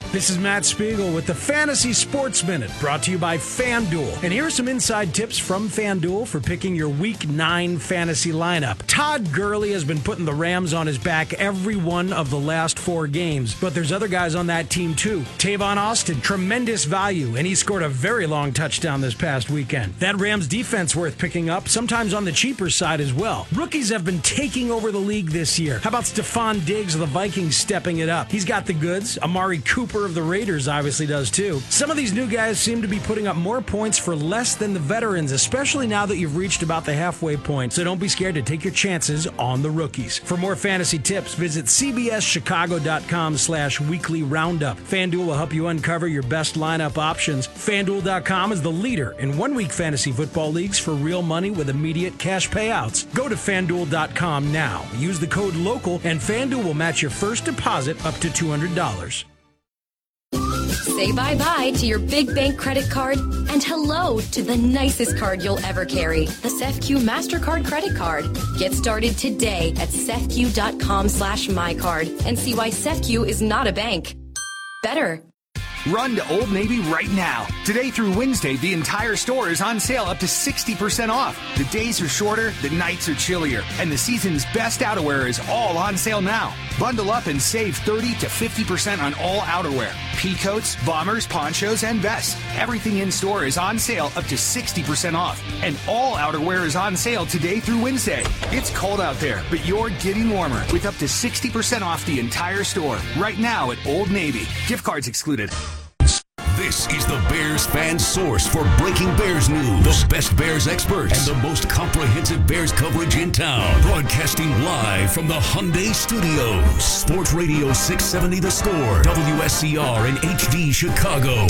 This is Matt Spiegel with the Fantasy Sports Minute, brought to you by FanDuel. And here are some inside tips from FanDuel for picking your Week 9 fantasy lineup. Todd Gurley has been putting the Rams on his back every one of the last 4 games, but there's other guys on that team too. Tavon Austin, tremendous value, and he scored a very long touchdown this past weekend. That Rams defense worth picking up, sometimes on the cheaper side as well. Rookies have been taking over the league this year. How about Stephon Diggs of the Vikings stepping it up? He's got the goods. Amari Cooper of the Raiders obviously does too. Some of these new guys seem to be putting up more points for less than the veterans, especially now that you've reached about the halfway point. So don't be scared to take your chances on the rookies. For more fantasy tips, visit cbschicago.com/weekly roundup. FanDuel will help you uncover your best lineup options. FanDuel.com is the leader in 1-week fantasy football leagues for real money with immediate cash payouts. Go to FanDuel.com now. Use the code LOCAL and FanDuel will match your first deposit up to $200. Say bye-bye to your big bank credit card and hello to the nicest card you'll ever carry, the SEFQ MasterCard credit card. Get started today at SEFQ.com/mycard and see why SEFQ is not a bank. Better. Run to Old Navy right now. Today through Wednesday, the entire store is on sale up to 60% off. The days are shorter, the nights are chillier, and the season's best outerwear is all on sale now. Bundle up and save 30 to 50% on all outerwear. Peacoats, bombers, ponchos, and vests. Everything in store is on sale up to 60% off. And all outerwear is on sale today through Wednesday. It's cold out there, but you're getting warmer with up to 60% off the entire store right now at Old Navy. Gift cards excluded. This is the Bears fan source for breaking Bears news, the best Bears experts, and the most comprehensive Bears coverage in town. Broadcasting live from the Hyundai Studios. Sports Radio 670 The Score, WSCR and HD Chicago,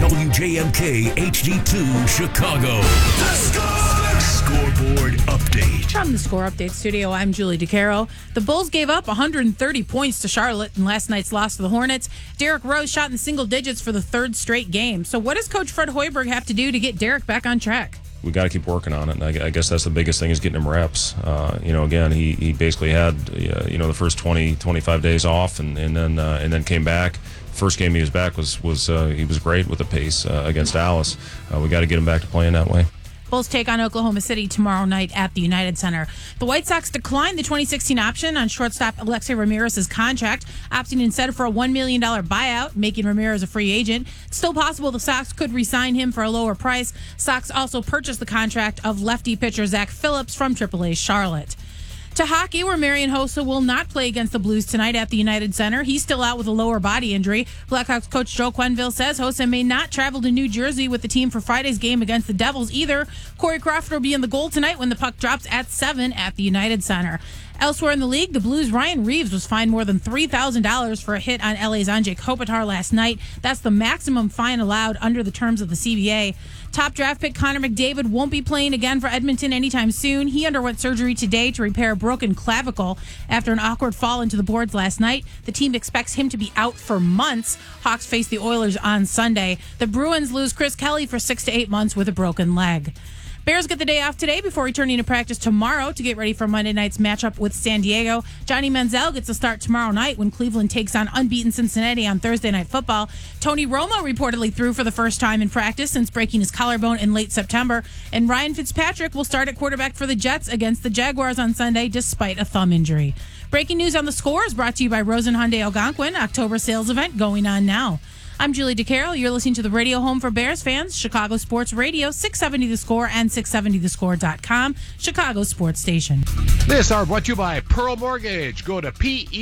WJMK HD2 Chicago. The Score! Scoreboard update. From the Score Update studio, I'm Julie DeCaro. The Bulls gave up 130 points to Charlotte in last night's loss to the Hornets. Derrick Rose shot in single digits for the 3rd straight game. So what does Coach Fred Hoiberg have to do to get Derrick back on track? We got to keep working on it, and I guess that's the biggest thing is getting him reps. Again, he basically had the first 25 days off, and then came back. First game he was back was he was great with the pace against Dallas. We got to get him back to playing that way. Bulls take on Oklahoma City tomorrow night at the United Center. The White Sox declined the 2016 option on shortstop Alexei Ramirez's contract, opting instead for a $1 million buyout, making Ramirez a free agent. It's still possible the Sox could re-sign him for a lower price. Sox also purchased the contract of lefty pitcher Zach Phillips from AAA Charlotte. To hockey, where Marian Hossa will not play against the Blues tonight at the United Center. He's still out with a lower body injury. Blackhawks coach Joe Quenneville says Hossa may not travel to New Jersey with the team for Friday's game against the Devils either. Corey Crawford will be in the goal tonight when the puck drops at 7 at the United Center. Elsewhere in the league, the Blues' Ryan Reeves was fined more than $3,000 for a hit on LA's Andrzej Kopitar last night. That's the maximum fine allowed under the terms of the CBA. Top draft pick Connor McDavid won't be playing again for Edmonton anytime soon. He underwent surgery today to repair a broken clavicle after an awkward fall into the boards last night. The team expects him to be out for months. Hawks face the Oilers on Sunday. The Bruins lose Chris Kelly for 6 to 8 months with a broken leg. Bears get the day off today before returning to practice tomorrow to get ready for Monday night's matchup with San Diego. Johnny Manziel gets a start tomorrow night when Cleveland takes on unbeaten Cincinnati on Thursday Night Football. Tony Romo reportedly threw for the first time in practice since breaking his collarbone in late September. And Ryan Fitzpatrick will start at quarterback for the Jets against the Jaguars on Sunday despite a thumb injury. Breaking news on the Score is brought to you by Rosen Hyundai Algonquin, October sales event going on now. I'm Julie DeCaro. You're listening to the radio home for Bears fans, Chicago Sports Radio, 670 The Score and 670thescore.com, Chicago Sports Station. This hour brought to you by Pearl Mortgage. Go to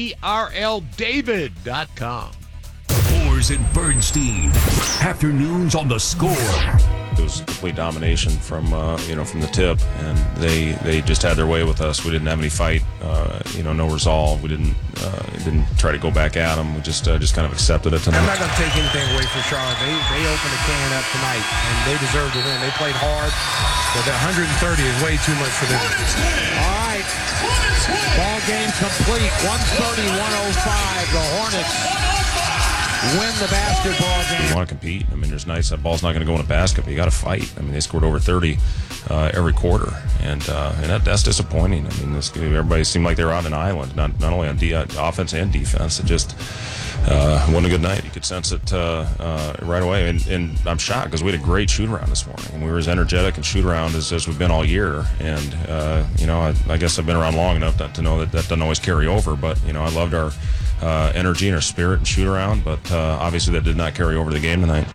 PERLDavid.com. Boers and Bernstein. Afternoons on The Score. It was complete domination from the tip, and they just had their way with us. We didn't have any fight, no resolve. We didn't try to go back at them. We just kind of accepted it tonight. I'm not going to take anything away from Charlotte. They opened the can up tonight, and they deserve to win. They played hard, but the 130 is way too much for them. All right. Ball game complete. 130-105. The Hornets win the basketball game. You want to compete. I mean, there's nights that ball's not going to go in a basket, but you got to fight. I mean, they scored over 30 every quarter, and that's disappointing. I mean, everybody seemed like they were on an island, not only on offense and defense. It just wasn't a good night. You could sense it right away, and I'm shocked because we had a great shoot-around this morning, and we were as energetic and shoot-around as we've been all year. And, I guess I've been around long enough to know that doesn't always carry over, but, I loved our energy and our spirit and shoot-around, but obviously that did not carry over the game tonight.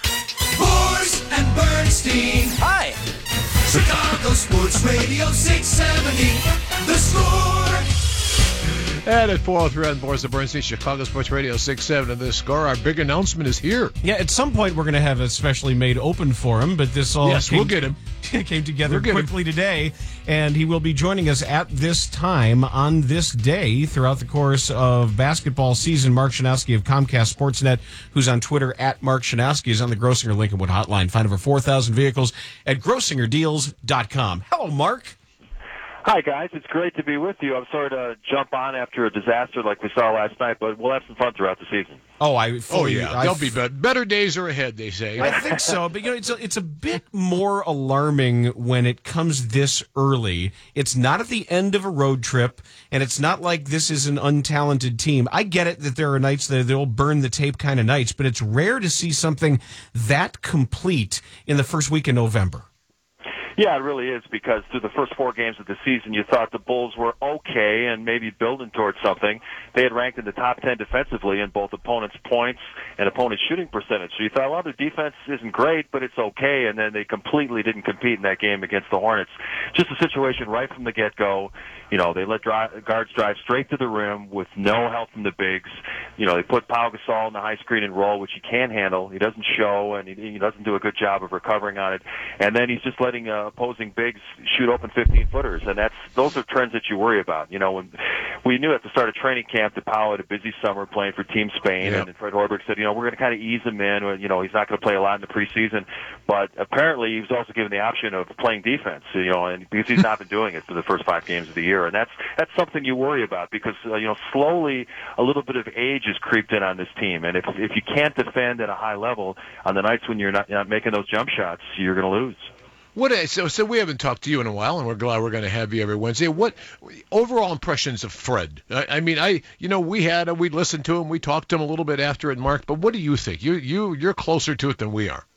Boers and Bernstein. Hi. Chicago Sports Radio 670. The Score. And at 403 on Boers and Bernstein, Chicago Sports Radio 670. The Score. Our big announcement is here. Yeah, at some point we're going to have a specially made open for him, but this all we'll get him. Came together quickly today, and he will be joining us at this time on this day throughout the course of basketball season. Mark Shanowski of Comcast Sportsnet, who's on Twitter at Mark Shanowski, is on the Grossinger Lincolnwood hotline. Find over 4,000 vehicles at GrossingerDeals.com. Hello, Mark. Hi, guys. It's great to be with you. I'm sorry to jump on after a disaster like we saw last night, but we'll have some fun throughout the season. There'll be better days are ahead, they say. I think so, but it's a bit more alarming when it comes this early. It's not at the end of a road trip, and it's not like this is an untalented team. I get it that there are nights that they'll burn the tape kind of nights, but it's rare to see something that complete in the first week in November. Yeah, it really is, because through the first 4 games of the season, you thought the Bulls were okay and maybe building towards something. They had ranked in the top 10 defensively in both opponents' points and opponents' shooting percentage. So you thought, well, their defense isn't great, but it's okay, and then they completely didn't compete in that game against the Hornets. Just a situation right from the get-go. They let guards drive straight to the rim with no help from the bigs. They put Pau Gasol in the high screen and roll, which he can handle. He doesn't show, and he doesn't do a good job of recovering on it. And then he's just letting opposing bigs shoot open 15-footers, and those are trends that you worry about. When we knew at the start of training camp that Pau had a busy summer playing for Team Spain, and Fred Hoiberg said, we're going to kind of ease him in. He's not going to play a lot in the preseason, but apparently he was also given the option of playing defense. And because he's not been doing it for the first 5 games of the year, and that's something you worry about, because slowly a little bit of age has creeped in on this team, and if you can't defend at a high level on the nights when you're not making those jump shots, you're going to lose. So we haven't talked to you in a while, and we're glad we're going to have you every Wednesday. What overall impressions of Fred? We listened to him, we talked to him a little bit after it, Mark. But what do you think? You're closer to it than we are.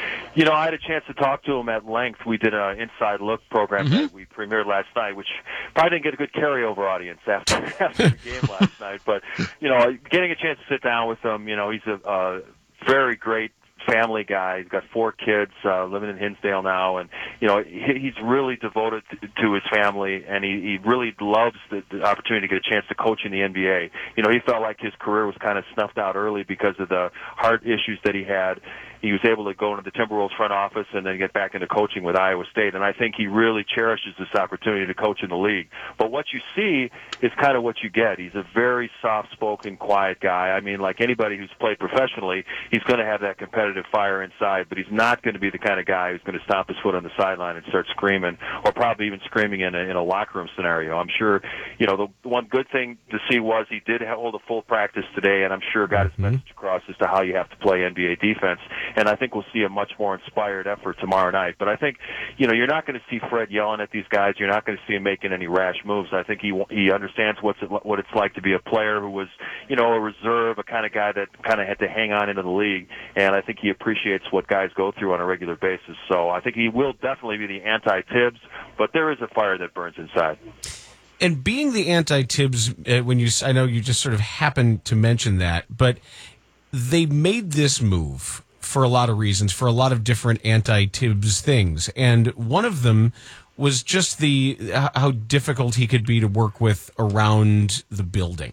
I had a chance to talk to him at length. We did an Inside Look program that we premiered last night, which probably didn't get a good carryover audience after the game last night. But getting a chance to sit down with him, he's a very great family guy. He's got 4 kids living in Hinsdale now, and he's really devoted to his family, and he really loves the opportunity to get a chance to coach in the NBA. He felt like his career was kind of snuffed out early because of the heart issues that he had. He was able to go into the Timberwolves front office and then get back into coaching with Iowa State, and I think he really cherishes this opportunity to coach in the league. But what you see is kind of what you get. He's a very soft-spoken, quiet guy. I mean, like anybody who's played professionally, he's going to have that competitive fire inside, but he's not going to be the kind of guy who's going to stomp his foot on the sideline and start screaming, or probably even screaming in a locker room scenario. I'm sure, the one good thing to see was he did hold a full practice today, and I'm sure got his message across as to how you have to play NBA defense. And I think we'll see a much more inspired effort tomorrow night. But I think, you're not going to see Fred yelling at these guys. You're not going to see him making any rash moves. I think he understands what it's like to be a player who was, a reserve, a kind of guy that kind of had to hang on into the league. And I think he appreciates what guys go through on a regular basis. So I think he will definitely be the anti-Tibbs, but there is a fire that burns inside. And being the anti-Tibbs, I know you just sort of happened to mention that, but they made this move for a lot of reasons, for a lot of different anti-Tibbs things. And one of them was just how difficult he could be to work with around the building.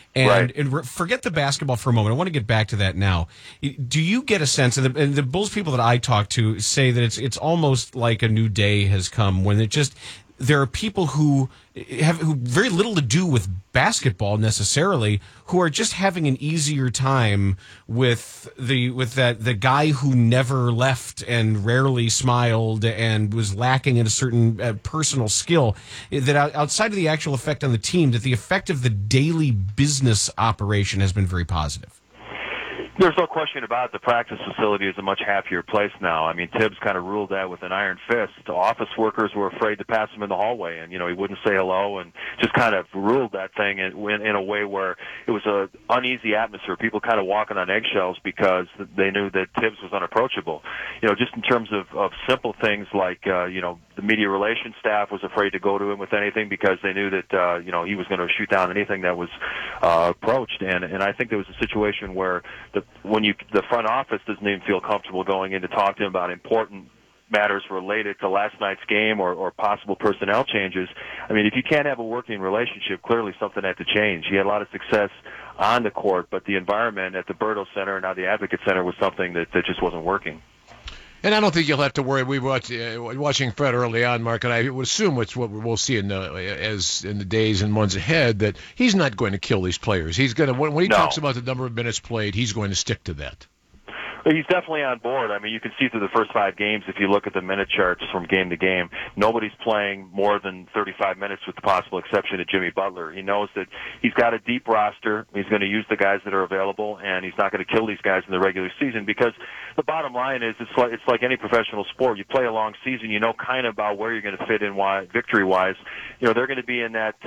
And forget the basketball for a moment. I want to get back to that now. Do you get a sense, and the Bulls people that I talk to say that it's almost like a new day has come, when there are people who have very little to do with basketball necessarily, who are just having an easier time with the guy who never left and rarely smiled and was lacking in a certain personal skill. That outside of the actual effect on the team, that the effect of the daily business operation has been very positive. There's no question about it. The practice facility is a much happier place now. I mean, Tibbs kind of ruled that with an iron fist. The office workers were afraid to pass him in the hallway, and, he wouldn't say hello, and just kind of ruled that thing in a way where it was an uneasy atmosphere. People kind of walking on eggshells because they knew that Tibbs was unapproachable. Just in terms of simple things like, the media relations staff was afraid to go to him with anything because they knew that, he was going to shoot down anything that was approached. And I think there was a situation where the front office doesn't even feel comfortable going in to talk to him about important matters related to last night's game or possible personnel changes. I mean, if you can't have a working relationship, clearly something had to change. He had a lot of success on the court, but the environment at the Berto Center and now the Advocate Center was something that just wasn't working. And I don't think you'll have to worry. We watching Fred early on, Mark, and I would assume it's what we'll see in the days and months ahead, that he's not going to kill these players. He's going to, when he talks about the number of minutes played, he's going to stick to that. He's definitely on board. I mean, you can see through the first 5 games, if you look at the minute charts from game to game, nobody's playing more than 35 minutes with the possible exception of Jimmy Butler. He knows that he's got a deep roster. He's going to use the guys that are available, and he's not going to kill these guys in the regular season because the bottom line is it's like any professional sport. You play a long season, you know kind of about where you're going to fit in victory-wise. They're going to be in that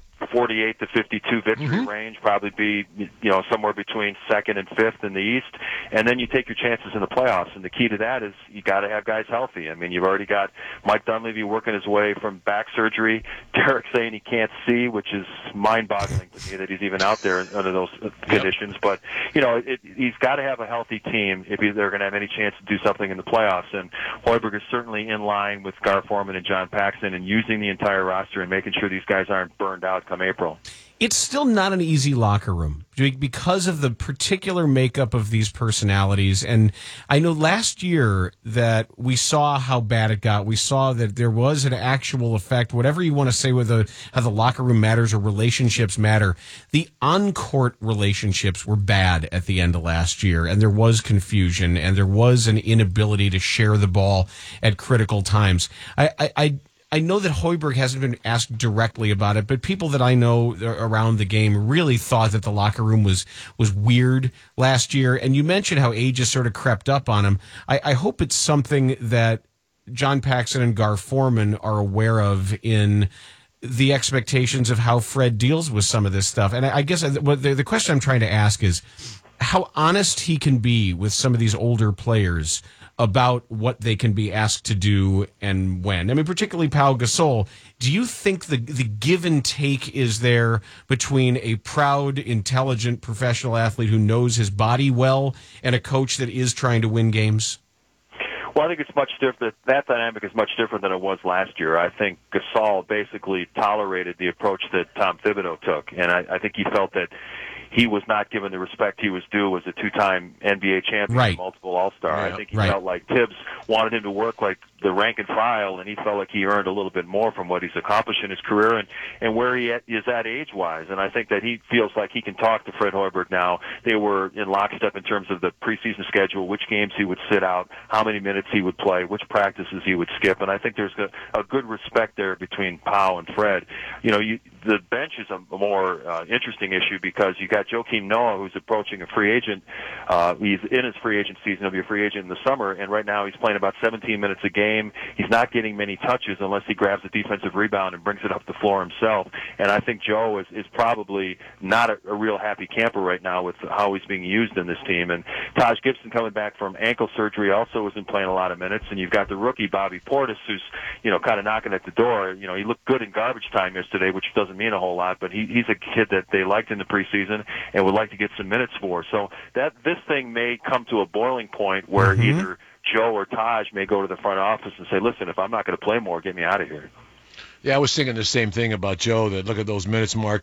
48 to 52 victory range, probably be somewhere between 2nd and 5th in the East, and then you take your chances in the playoffs. And the key to that is you got to have guys healthy. I mean, you've already got Mike Dunleavy working his way from back surgery, Derek saying he can't see, which is mind-boggling to me that he's even out there under those conditions. But he's got to have a healthy team if they're going to have any chance to do something in the playoffs. And Hoiberg is certainly in line with Gar Forman and John Paxson and using the entire roster and making sure these guys aren't burned out come April. It's still not an easy locker room because of the particular makeup of these personalities. And I know last year that we saw how bad it got. We saw that there was an actual effect, whatever you want to say with how the locker room matters or relationships matter. The on-court relationships were bad at the end of last year, and there was confusion, and there was an inability to share the ball at critical times. I know that Hoiberg hasn't been asked directly about it, but people that I know around the game really thought that the locker room was weird last year. And you mentioned how age has sort of crept up on him. I hope it's something that John Paxson and Gar Forman are aware of in the expectations of how Fred deals with some of this stuff. And I guess the question I'm trying to ask is how honest he can be with some of these older players about what they can be asked to do and when. I mean, particularly Pau Gasol. Do you think the give and take is there between a proud, intelligent professional athlete who knows his body well and a coach that is trying to win games? Well, I think it's much different. That dynamic is much different than it was last year. I think Gasol basically tolerated the approach that Tom Thibodeau took, and I think he felt that he was not given the respect he was due as a 2-time NBA champion, right. Multiple All-Star. I think he felt like Tibbs wanted him to work like the rank and file, and he felt like he earned a little bit more from what he's accomplished in his career and where he is at age-wise. And I think that he feels like he can talk to Fred Hoiberg now. They were in lockstep in terms of the preseason schedule, which games he would sit out, how many minutes he would play, which practices he would skip. And I think there's a good respect there between Pau and Fred. The bench is a more interesting issue because you got Joakim Noah, who's approaching a free agent. He's in his free agent season. He'll be a free agent in the summer, and right now he's playing about 17 minutes a game. He's not getting many touches unless he grabs a defensive rebound and brings it up the floor himself. And I think Joe is probably not a real happy camper right now with how he's being used in this team. And Taj Gibson coming back from ankle surgery also isn't playing a lot of minutes. And you've got the rookie Bobby Portis, who's kind of knocking at the door. He looked good in garbage time yesterday, which doesn't mean a whole lot, but he's a kid that they liked in the preseason and would like to get some minutes for. So this thing may come to a boiling point where either Joe or Taj may go to the front office and say, listen, if I'm not going to play more, get me out of here. Yeah, I was thinking the same thing about Joe, that look at those minutes, Mark,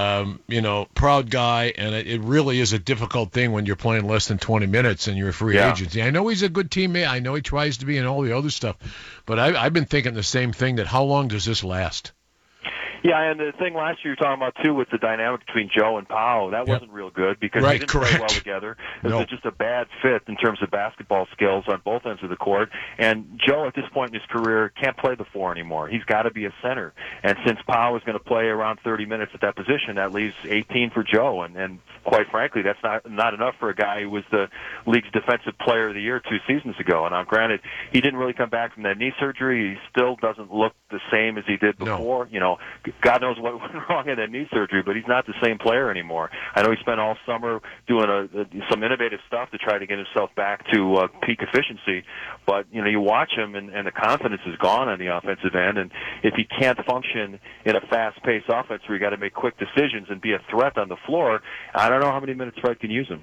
that, proud guy, and it really is a difficult thing when you're playing less than 20 minutes and you're a free agent. I know he's a good teammate. I know he tries to be and all the other stuff, but I've been thinking the same thing, that how long does this last? Yeah, and the thing last year you were talking about, too, with the dynamic between Joe and Pau, that wasn't real good because they didn't play well together. It was just a bad fit in terms of basketball skills on both ends of the court. And Joe, at this point in his career, can't play the 4 anymore. He's got to be a center. And since Pau is going to play around 30 minutes at that position, that leaves 18 for Joe. And quite frankly, that's not enough for a guy who was the league's defensive player of the year 2 seasons ago. And now, granted, he didn't really come back from that knee surgery. He still doesn't look the same as he did before. You know, God knows what went wrong in that knee surgery, but he's not the same player anymore. I know he spent all summer doing some innovative stuff to try to get himself back to peak efficiency, but you know, you watch him and the confidence is gone on the offensive end, and if he can't function in a fast-paced offense where you got to make quick decisions and be a threat on the floor, I don't know how many minutes Fred can use him.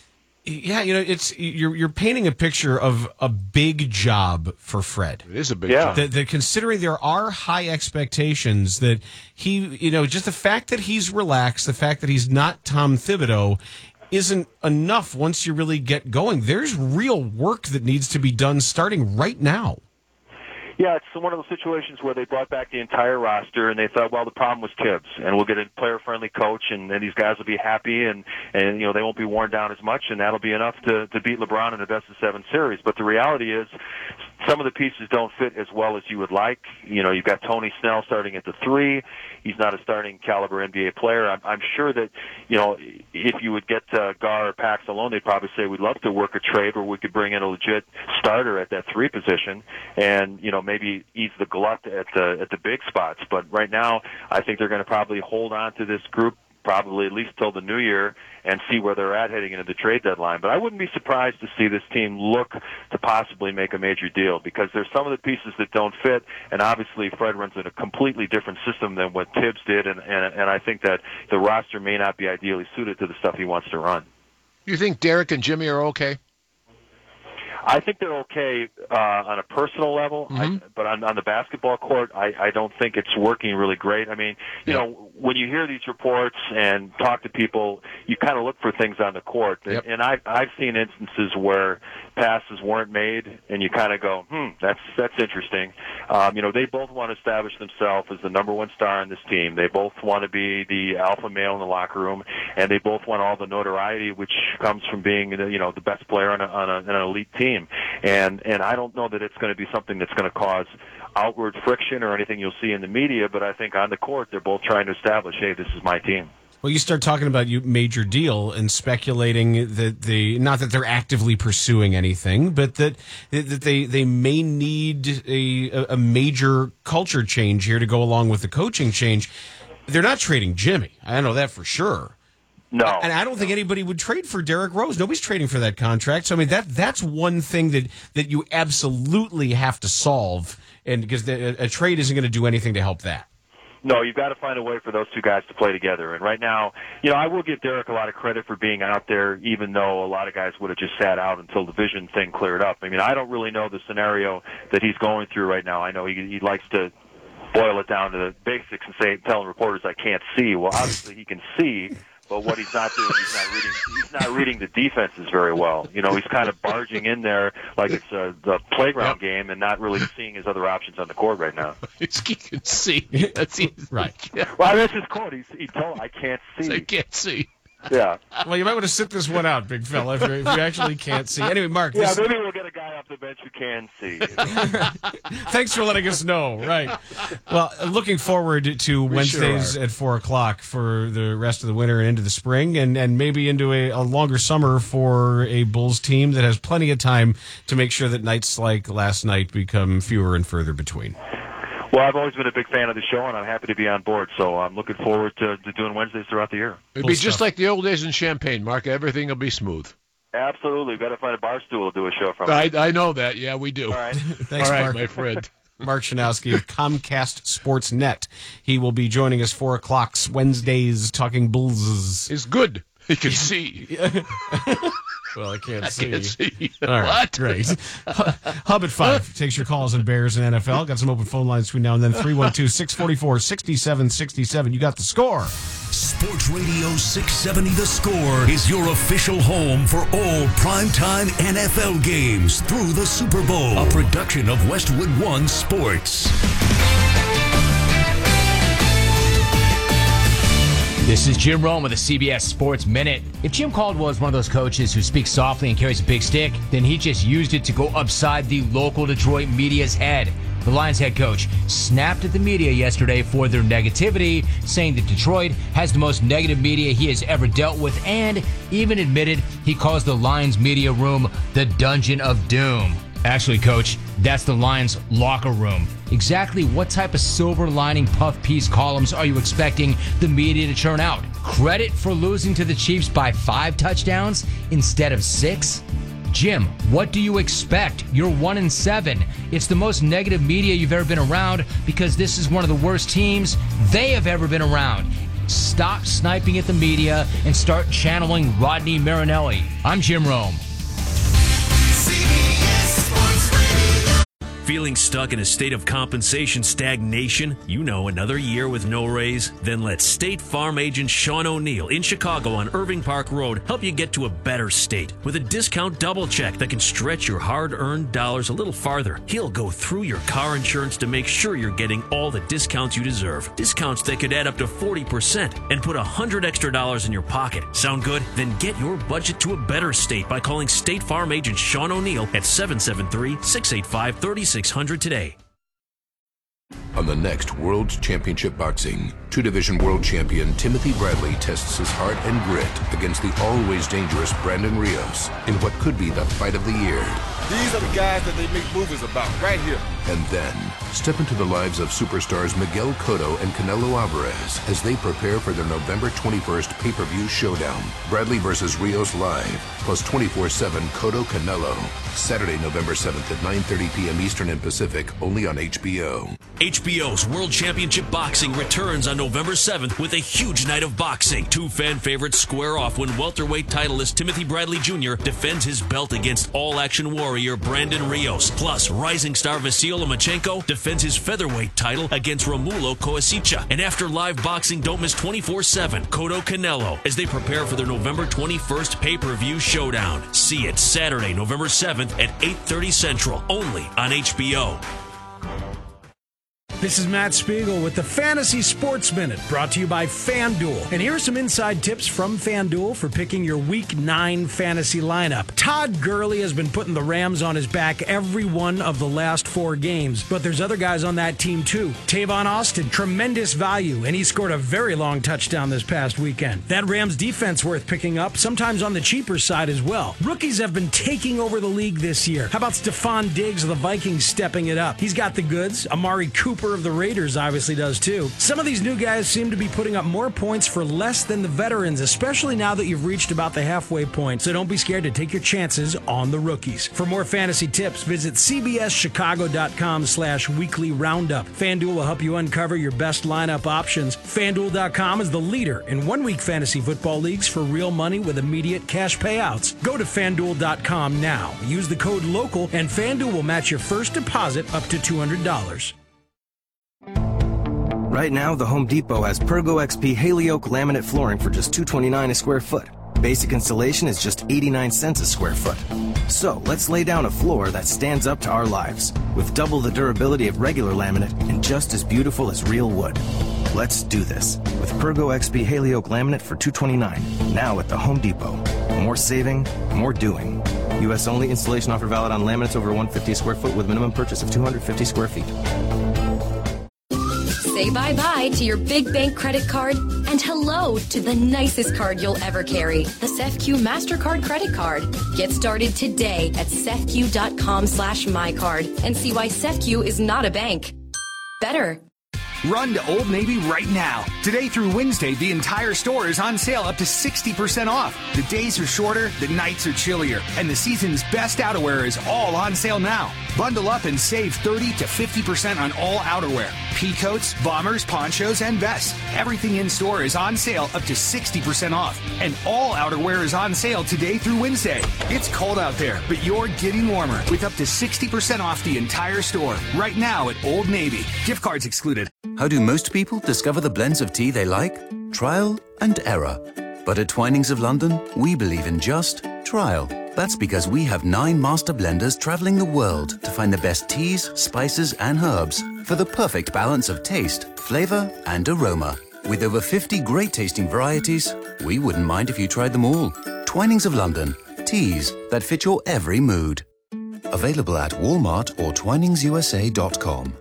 Yeah, you know, you're painting a picture of a big job for Fred. It is a big job. That considering there are high expectations, that he, you know, just the fact that he's relaxed, the fact that he's not Tom Thibodeau, isn't enough once you really get going. There's real work that needs to be done starting right now. Yeah, it's one of those situations where they brought back the entire roster, and they thought, well, the problem was Tibbs, and we'll get a player-friendly coach, and these guys will be happy, and you know, they won't be worn down as much, and that'll be enough to beat LeBron in the best-of-7 series. But the reality is, some of the pieces don't fit as well as you would like. You know, you've got Tony Snell starting at the 3. He's not a starting caliber NBA player. I'm sure that, you know, if you would get Gar or Pax alone, they'd probably say we'd love to work a trade where we could bring in a legit starter at that 3 position, and you know, maybe ease the glut at the big spots. But right now, I think they're going to probably hold on to this group probably at least till the new year and see where they're at heading into the trade deadline. But I wouldn't be surprised to see this team look to possibly make a major deal because there's some of the pieces that don't fit, and obviously Fred runs in a completely different system than what Tibbs did, and I think that the roster may not be ideally suited to the stuff he wants to run. You think Derek and Jimmy are okay? I think they're okay on a personal level, but on the basketball court, I don't think it's working really great. I mean, you know, when you hear these reports and talk to people, you kind of look for things on the court. And I've seen instances where passes weren't made, and you kind of go, that's interesting. You know, they both want to establish themselves as the number 1 star on this team. They both want to be the alpha male in the locker room, and they both want all the notoriety which comes from being, you know, the best player on an elite team. And I don't know that it's going to be something that's going to cause outward friction or anything you'll see in the media, but I think on the court they're both trying to establish, hey, this is my team. Well, you start talking about major deal and speculating that not that they're actively pursuing anything, but that they may need a major culture change here to go along with the coaching change. They're not trading Jimmy. I know that for sure. No. And I don't think anybody would trade for Derrick Rose. Nobody's trading for that contract. So, I mean, that's one thing that you absolutely have to solve, and because a trade isn't going to do anything to help that. No, you've got to find a way for those two guys to play together. And right now, you know, I will give Derek a lot of credit for being out there, even though a lot of guys would have just sat out until the vision thing cleared up. I mean, I don't really know the scenario that he's going through right now. I know he likes to boil it down to the basics and telling reporters, I can't see. Well, obviously he can see. But what he's not doing, he's not reading the defenses very well. You know, he's kind of barging in there like it's the playground game and not really seeing his other options on the court right now. He can see. That's right. Yeah. Well, that's his quote. He told, I can't see. I can't see. Yeah. Well, you might want to sit this one out, big fella, if you actually can't see. Anyway, Mark. Yeah, maybe we'll get a guy off the bench who can see. Thanks for letting us know. Right. Well, looking forward to Wednesdays at 4 o'clock for the rest of the winter and into the spring, and maybe into a longer summer for a Bulls team that has plenty of time to make sure that nights like last night become fewer and further between. Well, I've always been a big fan of the show, and I'm happy to be on board. So I'm looking forward to doing Wednesdays throughout the year. It'll be just like the old days in Champaign, Mark. Everything will be smooth. Absolutely. We've got to find a bar stool to do a show from. I know that. Yeah, we do. All right. Thanks, All right, Mark. my friend. Mark Shanowski of Comcast Sports Net. He will be joining us 4 o'clock Wednesdays talking Bulls. It's good. He can see. Well, I can't see. Can't see. All right, What? great. Hub at 5 takes your calls on Bears and NFL. Got some open phone lines between now and then. 312-644-6767. You got the score. Sports Radio 670 The Score is your official home for all primetime NFL games through the Super Bowl. A production of Westwood One Sports. This is Jim Rome with the CBS Sports Minute. If Jim Caldwell is one of those coaches who speaks softly and carries a big stick, then he just used it to go upside the local Detroit media's head. The Lions head coach snapped at the media yesterday for their negativity, saying that Detroit has the most negative media he has ever dealt with, and even admitted he calls the Lions media room the Dungeon of Doom. Actually, Coach, that's the Lions locker room. Exactly what type of silver lining puff piece columns are you expecting the media to churn out? Credit for losing to the Chiefs by 5 touchdowns instead of 6? Jim, what do you expect? You're 1-7. It's the most negative media you've ever been around because this is one of the worst teams they have ever been around. Stop sniping at the media and start channeling Rodney Marinelli. I'm Jim Rome. Feeling stuck in a state of compensation stagnation? You know, another year with no raise? Then let State Farm agent Sean O'Neill in Chicago on Irving Park Road help you get to a better state with a discount double check that can stretch your hard-earned dollars a little farther. He'll go through your car insurance to make sure you're getting all the discounts you deserve. Discounts that could add up to 40% and put $100 extra in your pocket. Sound good? Then get your budget to a better state by calling State Farm agent Sean O'Neill at 773-685-3600 today. On the next World Championship Boxing, 2-division world champion Timothy Bradley tests his heart and grit against the always dangerous Brandon Rios in what could be the fight of the year. These are the guys that they make movies about, right here. And then, step into the lives of superstars Miguel Cotto and Canelo Alvarez as they prepare for their November 21st pay-per-view showdown. Bradley vs. Rios live, plus 24/7 Cotto Canelo. Saturday, November 7th at 9:30 p.m. Eastern and Pacific, only on HBO. HBO's World Championship Boxing returns on November 7th with a huge night of boxing. 2 fan favorites square off when welterweight titleist Timothy Bradley Jr. defends his belt against all-action warrior Brandon Rios. Plus, rising star Vasily Lomachenko defends his featherweight title against Romulo Koasica. And after live boxing, don't miss 24/7 Cotto Canelo as they prepare for their November 21st pay-per-view showdown. See it Saturday, November 7th at 8:30 Central, only on HBO. This is Matt Spiegel with the Fantasy Sports Minute, brought to you by FanDuel. And here are some inside tips from FanDuel for picking your Week 9 fantasy lineup. Todd Gurley has been putting the Rams on his back every one of the last 4 games, but there's other guys on that team too. Tavon Austin, tremendous value, and he scored a very long touchdown this past weekend. That Rams defense worth picking up, sometimes on the cheaper side as well. Rookies have been taking over the league this year. How about Stephon Diggs of the Vikings stepping it up? He's got the goods. Amari Cooper of the Raiders obviously does too. Some of these new guys seem to be putting up more points for less than the veterans, especially now that you've reached about the halfway point. So don't be scared to take your chances on the rookies. For more fantasy tips, visit cbschicago.com/weekly roundup. FanDuel will help you uncover your best lineup options. FanDuel.com is the leader in 1-week fantasy football leagues for real money with immediate cash payouts. Go to FanDuel.com now. Use the code LOCAL and FanDuel will match your first deposit up to $200. Right now, the Home Depot has Pergo XP Haley Oak laminate flooring for just $229 a square foot. Basic installation is just 89 cents a square foot. So let's lay down a floor that stands up to our lives, with double the durability of regular laminate and just as beautiful as real wood. Let's do this with Pergo XP Haley Oak laminate for $229, now at the Home Depot. More saving, more doing. U.S. only. Installation offer valid on laminates over 150 square foot with minimum purchase of 250 square feet. Say bye-bye to your big bank credit card and hello to the nicest card you'll ever carry, the SEFQ MasterCard credit card. Get started today at SEFQ.com/mycard and see why SEFQ is not a bank. Better. Run to Old Navy right now. Today through Wednesday, the entire store is on sale up to 60% off. The days are shorter, the nights are chillier, and the season's best outerwear is all on sale now. Bundle up and save 30 to 50% on all outerwear. Peacoats, bombers, ponchos, and vests. Everything in store is on sale up to 60% off. And all outerwear is on sale today through Wednesday. It's cold out there, but you're getting warmer with up to 60% off the entire store right now at Old Navy. Gift cards excluded. How do most people discover the blends of tea they like? Trial and error. But at Twinings of London, we believe in just trial. That's because we have 9 master blenders traveling the world to find the best teas, spices, and herbs for the perfect balance of taste, flavor, and aroma. With over 50 great-tasting varieties, we wouldn't mind if you tried them all. Twinings of London. Teas that fit your every mood. Available at Walmart or twiningsusa.com.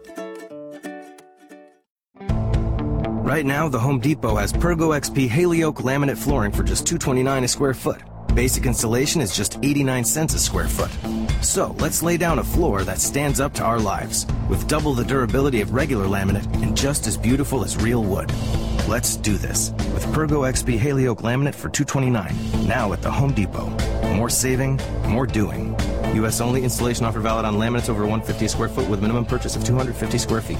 Right now, the Home Depot has Pergo XP Haley-Oak laminate flooring for just $229 a square foot. Basic installation is just 89 cents a square foot. So let's lay down a floor that stands up to our lives, with double the durability of regular laminate and just as beautiful as real wood. Let's do this with Pergo XP Haley-Oak laminate for $229, now at the Home Depot. More saving, more doing. U.S. only. Installation offer valid on laminates over 150 square foot with minimum purchase of 250 square feet.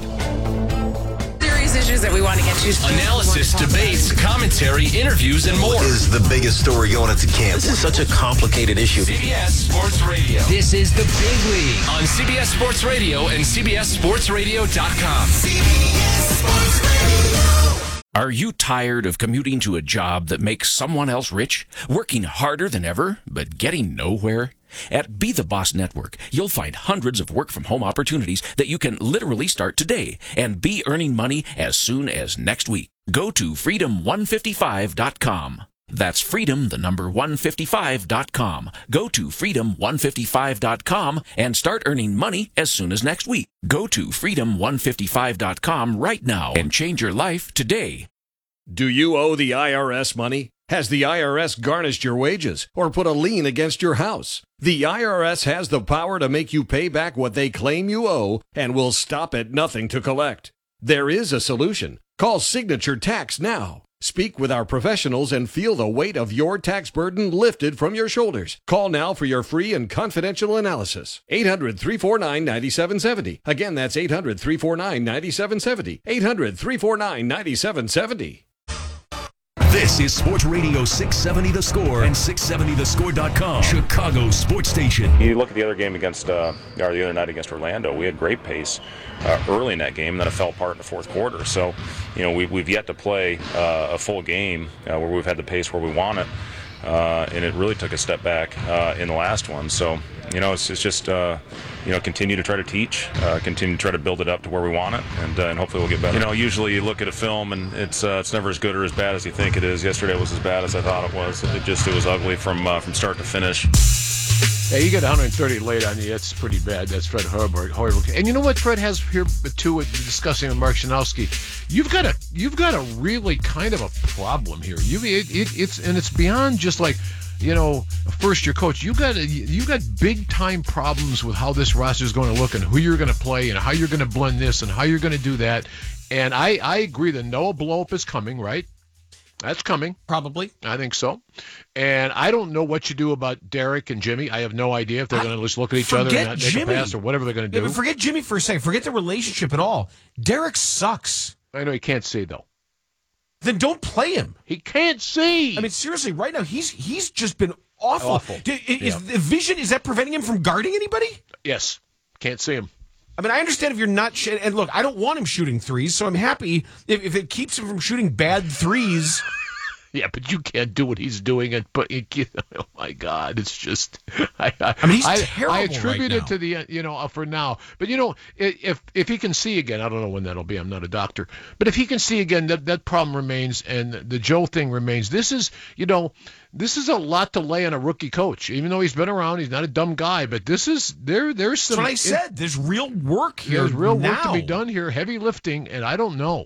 Issues that we want to get to. Analysis, debates, commentary, interviews, and more. What is the biggest story going into camp? This is such a complicated issue. CBS Sports Radio. This is the Big League on CBS Sports Radio and CBSSportsRadio.com. CBS Sports Radio. Are you tired of commuting to a job that makes someone else rich, working harder than ever, but getting nowhere? At Be The Boss Network, you'll find hundreds of work-from-home opportunities that you can literally start today and be earning money as soon as next week. Go to freedom155.com. That's freedom, the number 155.com. Go to freedom155.com and start earning money as soon as next week. Go to freedom155.com right now and change your life today. Do you owe the IRS money? Has the IRS garnished your wages or put a lien against your house? The IRS has the power to make you pay back what they claim you owe and will stop at nothing to collect. There is a solution. Call Signature Tax now. Speak with our professionals and feel the weight of your tax burden lifted from your shoulders. Call now for your free and confidential analysis. 800-349-9770. Again, that's 800-349-9770. 800-349-9770. This is Sports Radio 670 The Score and 670thescore.com. Chicago's sports station. You look at the other game against, the other night against Orlando. We had great pace early in that game, then it fell apart in the fourth quarter. So, we've yet to play a full game where we've had the pace where we want it, and it really took a step back in the last one. So, it's just continue to try to teach, continue to try to build it up to where we want it, and hopefully we'll get better. Usually you look at a film and it's never as good or as bad as you think it is. Yesterday was as bad as I thought it was. It was ugly from start to finish. Yeah, you get 130 late on you. That's pretty bad. That's Fred Hoiberg. And you know what Fred has here too, discussing with Mark Shanowski. You've got a really kind of a problem here. It's beyond just like, first year coach. You got big time problems with how this roster is going to look and who you're going to play and how you're going to blend this and how you're going to do that. And I agree that Noah blow-up is coming, right? That's coming. Probably. I think so. And I don't know what you do about Derek and Jimmy. I have no idea if they're going to just look at each other and not make a pass or whatever they're going to do. But forget Jimmy for a second. Forget the relationship at all. Derek sucks. I know he can't see, though. Then don't play him. He can't see. I mean, seriously, right now, he's just been awful. Is the vision, is that preventing him from guarding anybody? Yes. Can't see him. I mean, I understand if you're not... And look, I don't want him shooting threes, so I'm happy if it keeps him from shooting bad threes. Yeah, but you can't do what he's doing. Oh, my God. It's just... I mean, he's terrible I attribute right it to the, for now. But, if he can see again, I don't know when that'll be. I'm not a doctor. But if he can see again, that problem remains and the Joe thing remains. This is a lot to lay on a rookie coach. Even though he's been around, he's not a dumb guy. But there's some... That's what I said. There's real work here. There's real work to be done here. Heavy lifting, and I don't know.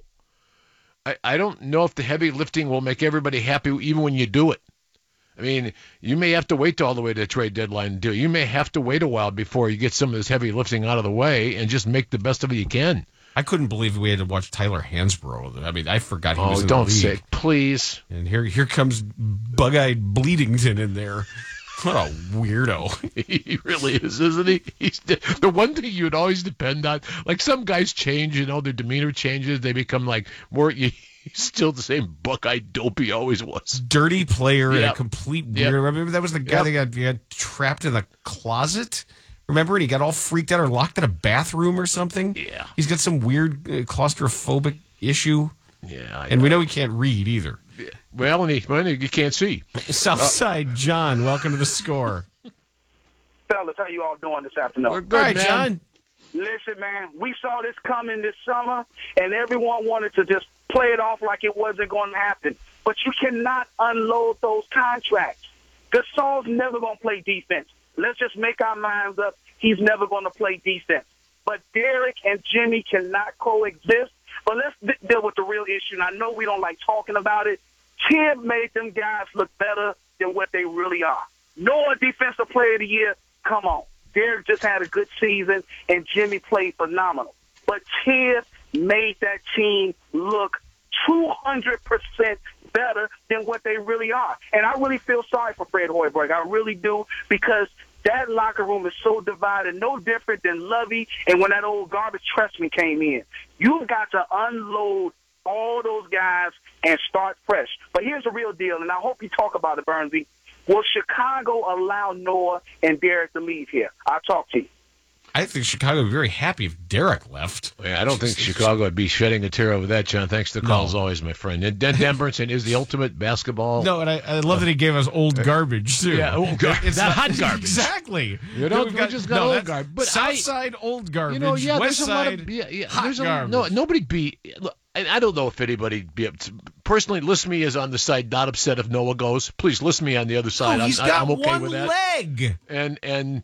I don't know if the heavy lifting will make everybody happy even when you do it. I mean, you may have to wait all the way to the trade deadline to do it. You may have to wait a while before you get some of this heavy lifting out of the way and just make the best of it you can. I couldn't believe we had to watch Tyler Hansbrough. I mean, I forgot he was in the league. Oh, don't say, please. And here comes Bug-Eyed Bleedington in there. What a weirdo. He really is, isn't he? He's the one thing you would always depend on. Like some guys change, their demeanor changes. They become like more... He's still the same Buckeye dope he always was. Dirty player and a complete weirdo. Remember that was the guy that got trapped in the closet? Remember? And he got all freaked out or locked in a bathroom or something? Yeah. He's got some weird claustrophobic issue. Yeah. And we know he can't read either. Well, and you can't see. Southside John, welcome to The Score. Fellas, how you all doing this afternoon? We're good, man. John. Listen, man, we saw this coming this summer, and everyone wanted to just play it off like it wasn't going to happen. But you cannot unload those contracts. Gasol's never going to play defense. Let's just make our minds up. He's never going to play defense. But Derek and Jimmy cannot coexist. But let's deal with the real issue. And I know we don't like talking about it. Tim made them guys look better than what they really are. Noah, Defensive Player of the Year, come on. Derek just had a good season, and Jimmy played phenomenal. But Tim made that team look 200% better than what they really are. And I really feel sorry for Fred Hoiberg. I really do, because that locker room is so divided, no different than Lovey and when that old garbage Trestman came in. You've got to unload all those guys and start fresh. But here's the real deal, and I hope you talk about it, Bernsey. Will Chicago allow Noah and Derek to leave here? I'll talk to you. I think Chicago would be very happy if Derek left. Yeah, I don't think Chicago would be shedding a tear over that, John. Thanks for the call, as always, my friend. And Dan Bernstein is the ultimate basketball. No, and I love that he gave us old garbage, too. Yeah, old garbage. It's not hot garbage. Exactly. We just got old garbage. But South side, old garbage. You know, yeah, West there's side, a lot of, hot garbage. Nobody be. Look, I don't know if anybody be personally. List me as on the side not upset if Noah goes. Please list me on the other side. He's got I'm okay one with that. leg. And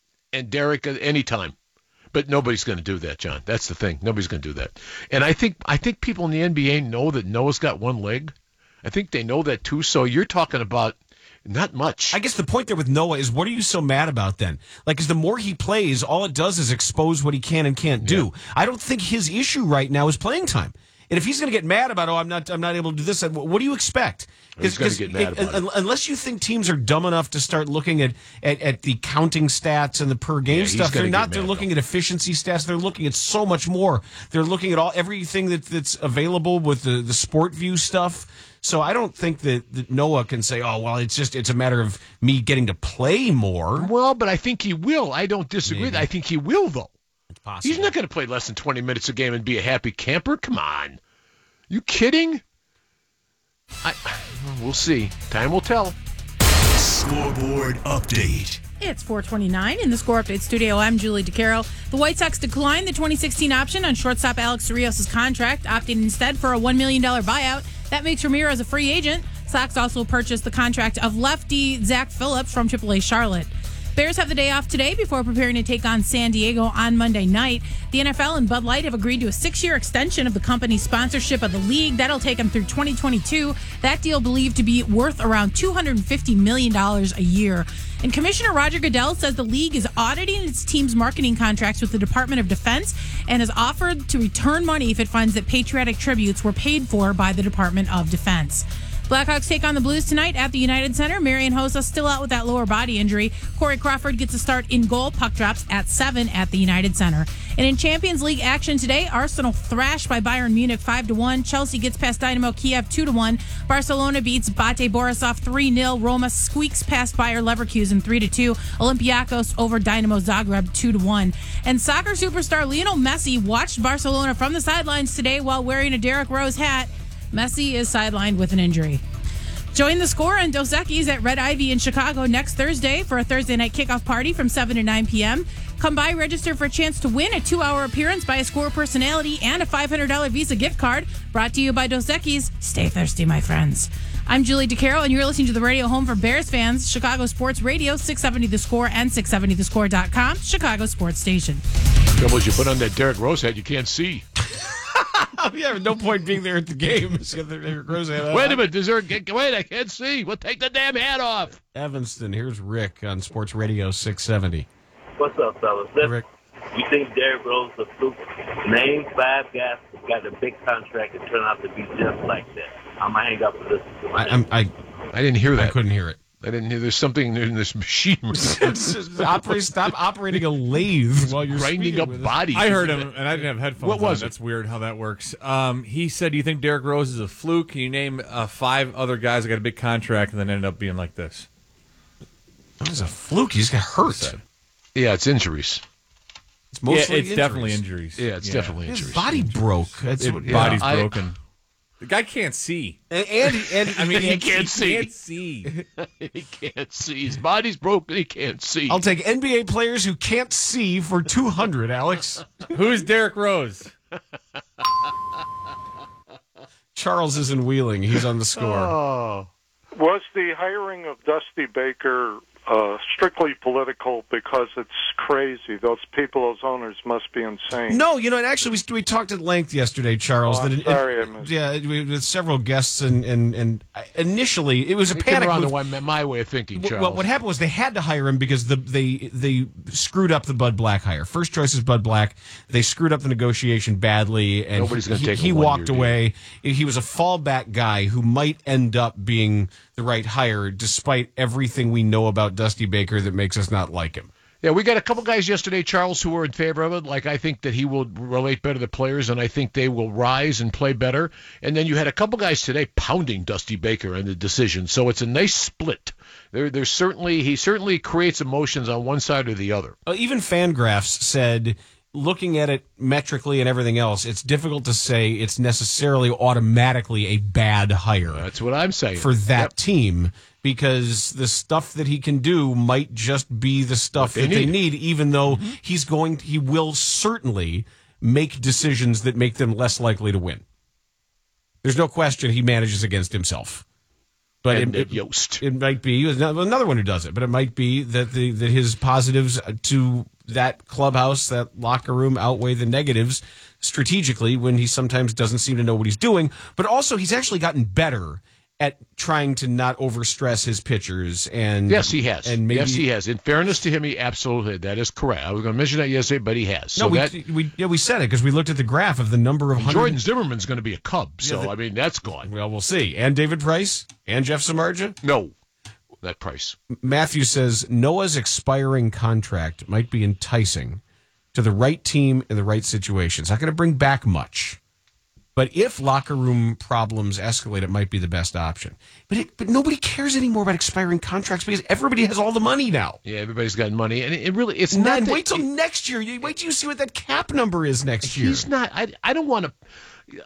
Derek anytime. But nobody's going to do that, John. That's the thing. Nobody's going to do that. And I think people in the NBA know that Noah's got one leg. I think they know that too. So you're talking about not much. I guess the point there with Noah is, what are you so mad about then? Like, because the more he plays, all it does is expose what he can and can't do. Yeah. I don't think his issue right now is playing time. And if he's going to get mad about, I'm not able to do this, what do you expect? He's going to get mad about it. Unless you think teams are dumb enough to start looking at the counting stats and the per game stuff, they're not. They're looking at efficiency stats. They're looking at so much more. They're looking at everything that's available with the Sport View stuff. So I don't think that Noah can say, oh, well, it's a matter of me getting to play more. Well, but I think he will. I don't disagree. I think he will, though. It's possible. He's not going to play less than 20 minutes a game and be a happy camper. Come on. You kidding? We'll see. Time will tell. Scoreboard update. It's 4:29 in the Score Update studio. I'm Julie DeCaro. The White Sox declined the 2016 option on shortstop Alex Rios' contract, opting instead for a $1 million buyout. That makes Ramirez a free agent. Sox also purchased the contract of lefty Zach Phillips from AAA Charlotte. Bears have the day off today before preparing to take on San Diego on Monday night. The NFL and Bud Light have agreed to a 6-year extension of the company's sponsorship of the league. That'll take them through 2022. That deal believed to be worth around $250 million a year. And Commissioner Roger Goodell says the league is auditing its team's marketing contracts with the Department of Defense and has offered to return money if it finds that patriotic tributes were paid for by the Department of Defense. Blackhawks take on the Blues tonight at the United Center. Marian Hossa still out with that lower body injury. Corey Crawford gets a start in goal. Puck drops at 7 at the United Center. And in Champions League action today, Arsenal thrashed by Bayern Munich 5-1. Chelsea gets past Dynamo Kiev 2-1. Barcelona beats Bate Borisov 3-0. Roma squeaks past Bayer Leverkusen 3-2. Olympiacos over Dynamo Zagreb 2-1. And soccer superstar Lionel Messi watched Barcelona from the sidelines today while wearing a Derrick Rose hat. Messi is sidelined with an injury. Join the Score on Dos Equis at Red Ivy in Chicago next Thursday for a Thursday night kickoff party from 7 to 9 p.m. Come by, register for a chance to win a 2-hour appearance by a Score personality and a $500 Visa gift card. Brought to you by Dos Equis. Stay thirsty, my friends. I'm Julie DeCaro, and you're listening to the radio home for Bears fans, Chicago Sports Radio, 670 The Score and 670thescore.com, Chicago Sports Station. The trouble is you put on that Derrick Rose hat, you can't see. Yeah, no point being there at the game. Wait a minute, wait, I can't see. Well, take the damn hat off. Evanston, here's Rick on Sports Radio 670. What's up, fellas? Rick. You think Derrick Rose is a fluke? Name 5 guys that got a big contract and turn out to be just like that. I'm going to hang up for this. I didn't hear that. I couldn't hear it. I didn't hear. There's something in this machine. Stop operating a lathe while you're grinding up bodies. I heard him, and I didn't have headphones. What was on. it? That's weird how that works. He said, "Do you think Derrick Rose is a fluke? Can you name 5 other guys that got a big contract and then ended up being like this?" That was a fluke. He just got hurt. Yeah, it's injuries. It's mostly it's definitely injuries. Yeah, it's definitely injuries. His body broke. That's what, body's broken. The guy can't see. And I mean, he can't see. He can't see. He can't see. His body's broken. He can't see. I'll take NBA players who can't see for 200, Alex. Who's Derrick Rose? Charles is in Wheeling. He's on the score. Oh. Was the hiring of Dusty Baker strictly political because it's crazy? Those people, those owners must be insane. No, and actually we talked at length yesterday, Charles. I'm sorry, I missed with several guests, and initially it was a panic around move. my way of thinking, Charles. Well, what happened was they had to hire him because they screwed up the Bud Black hire. First choice is Bud Black. They screwed up the negotiation badly, and Nobody's going to take. He walked away. He was a fallback guy who might end up being the right hire, despite everything we know about Dusty Baker that makes us not like him. Yeah, we got a couple guys yesterday, Charles, who were in favor of it. Like, I think that he will relate better to players, and I think they will rise and play better. And then you had a couple guys today pounding Dusty Baker in the decision. So it's a nice split. He certainly creates emotions on one side or the other. Even Fangraphs said, looking at it metrically and everything else, it's difficult to say it's necessarily automatically a bad hire. That's what I'm saying. For that team, because the stuff that he can do might just be the stuff that they need, even though he will certainly make decisions that make them less likely to win. There's no question he manages against himself. But it might be another one who does it. But it might be that that his positives to that clubhouse, that locker room, outweigh the negatives strategically when he sometimes doesn't seem to know what he's doing. But also, he's actually gotten better at trying to not overstress his pitchers. And yes, he has. And maybe, yes, he has. In fairness to him, he absolutely, that is correct. I was going to mention that yesterday, but he has. No, we said it because we looked at the graph of the number of Jordan Zimmerman's going to be a Cub, so that's gone. Well, we'll see. And David Price and Jeff Samardzija? No, that Price. Matthew says Noah's expiring contract might be enticing to the right team in the right situation. It's not going to bring back much. But if locker room problems escalate, it might be the best option. But nobody cares anymore about expiring contracts because everybody has all the money now. Yeah, everybody's got money, and it's not. not. Wait till next year. Wait till you see what that cap number is next year. He's not. I don't want to.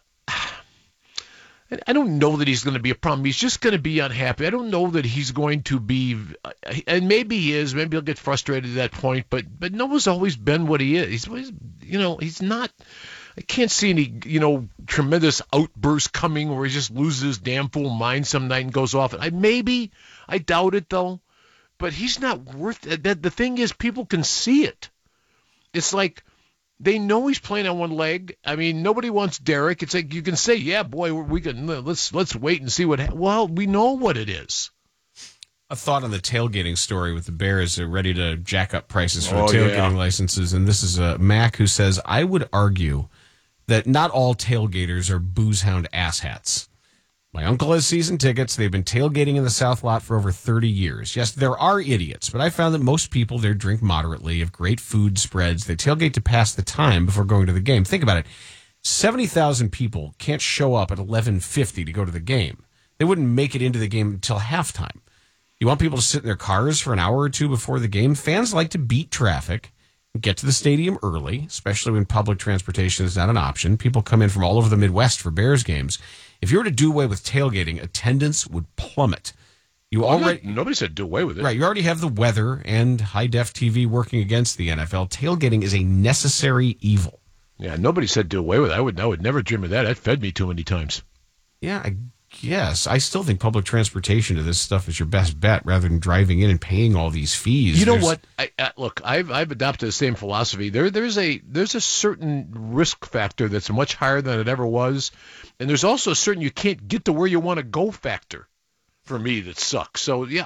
I don't know that he's going to be a problem. He's just going to be unhappy. I don't know that he's going to be, and maybe he is. Maybe he'll get frustrated at that point. But Noah's always been what he is. He's always, he's not. I can't see any, tremendous outburst coming where he just loses his damn fool mind some night and goes off. I doubt it though. But he's not worth it. The thing is, people can see it. It's like they know he's playing on one leg. I mean, nobody wants Derek. It's like you can say, yeah, boy, we can. Let's wait and see what. Well, we know what it is. A thought on the tailgating story with the Bears. They're ready to jack up prices for the tailgating licenses. And this is Mac who says, I would argue that not all tailgaters are booze-hound asshats. My uncle has season tickets. They've been tailgating in the South Lot for over 30 years. Yes, there are idiots, but I found that most people there drink moderately, have great food spreads. They tailgate to pass the time before going to the game. Think about it. 70,000 people can't show up at 11:50 to go to the game. They wouldn't make it into the game until halftime. You want people to sit in their cars for an hour or two before the game? Fans like to beat traffic, get to the stadium early, especially when public transportation is not an option. People come in from all over the Midwest for Bears games. If you were to do away with tailgating, attendance would plummet. Nobody said do away with it. Right. You already have the weather and high-def TV working against the NFL. Tailgating is a necessary evil. Yeah, nobody said do away with it. I would never dream of that. That fed me too many times. Yeah, I guess. I still think public transportation to this stuff is your best bet rather than driving in and paying all these fees. You know what? Look, I've adopted the same philosophy. There's a certain risk factor that's much higher than it ever was, and there's also a certain you can't get to where you want to go factor for me that sucks. So yeah,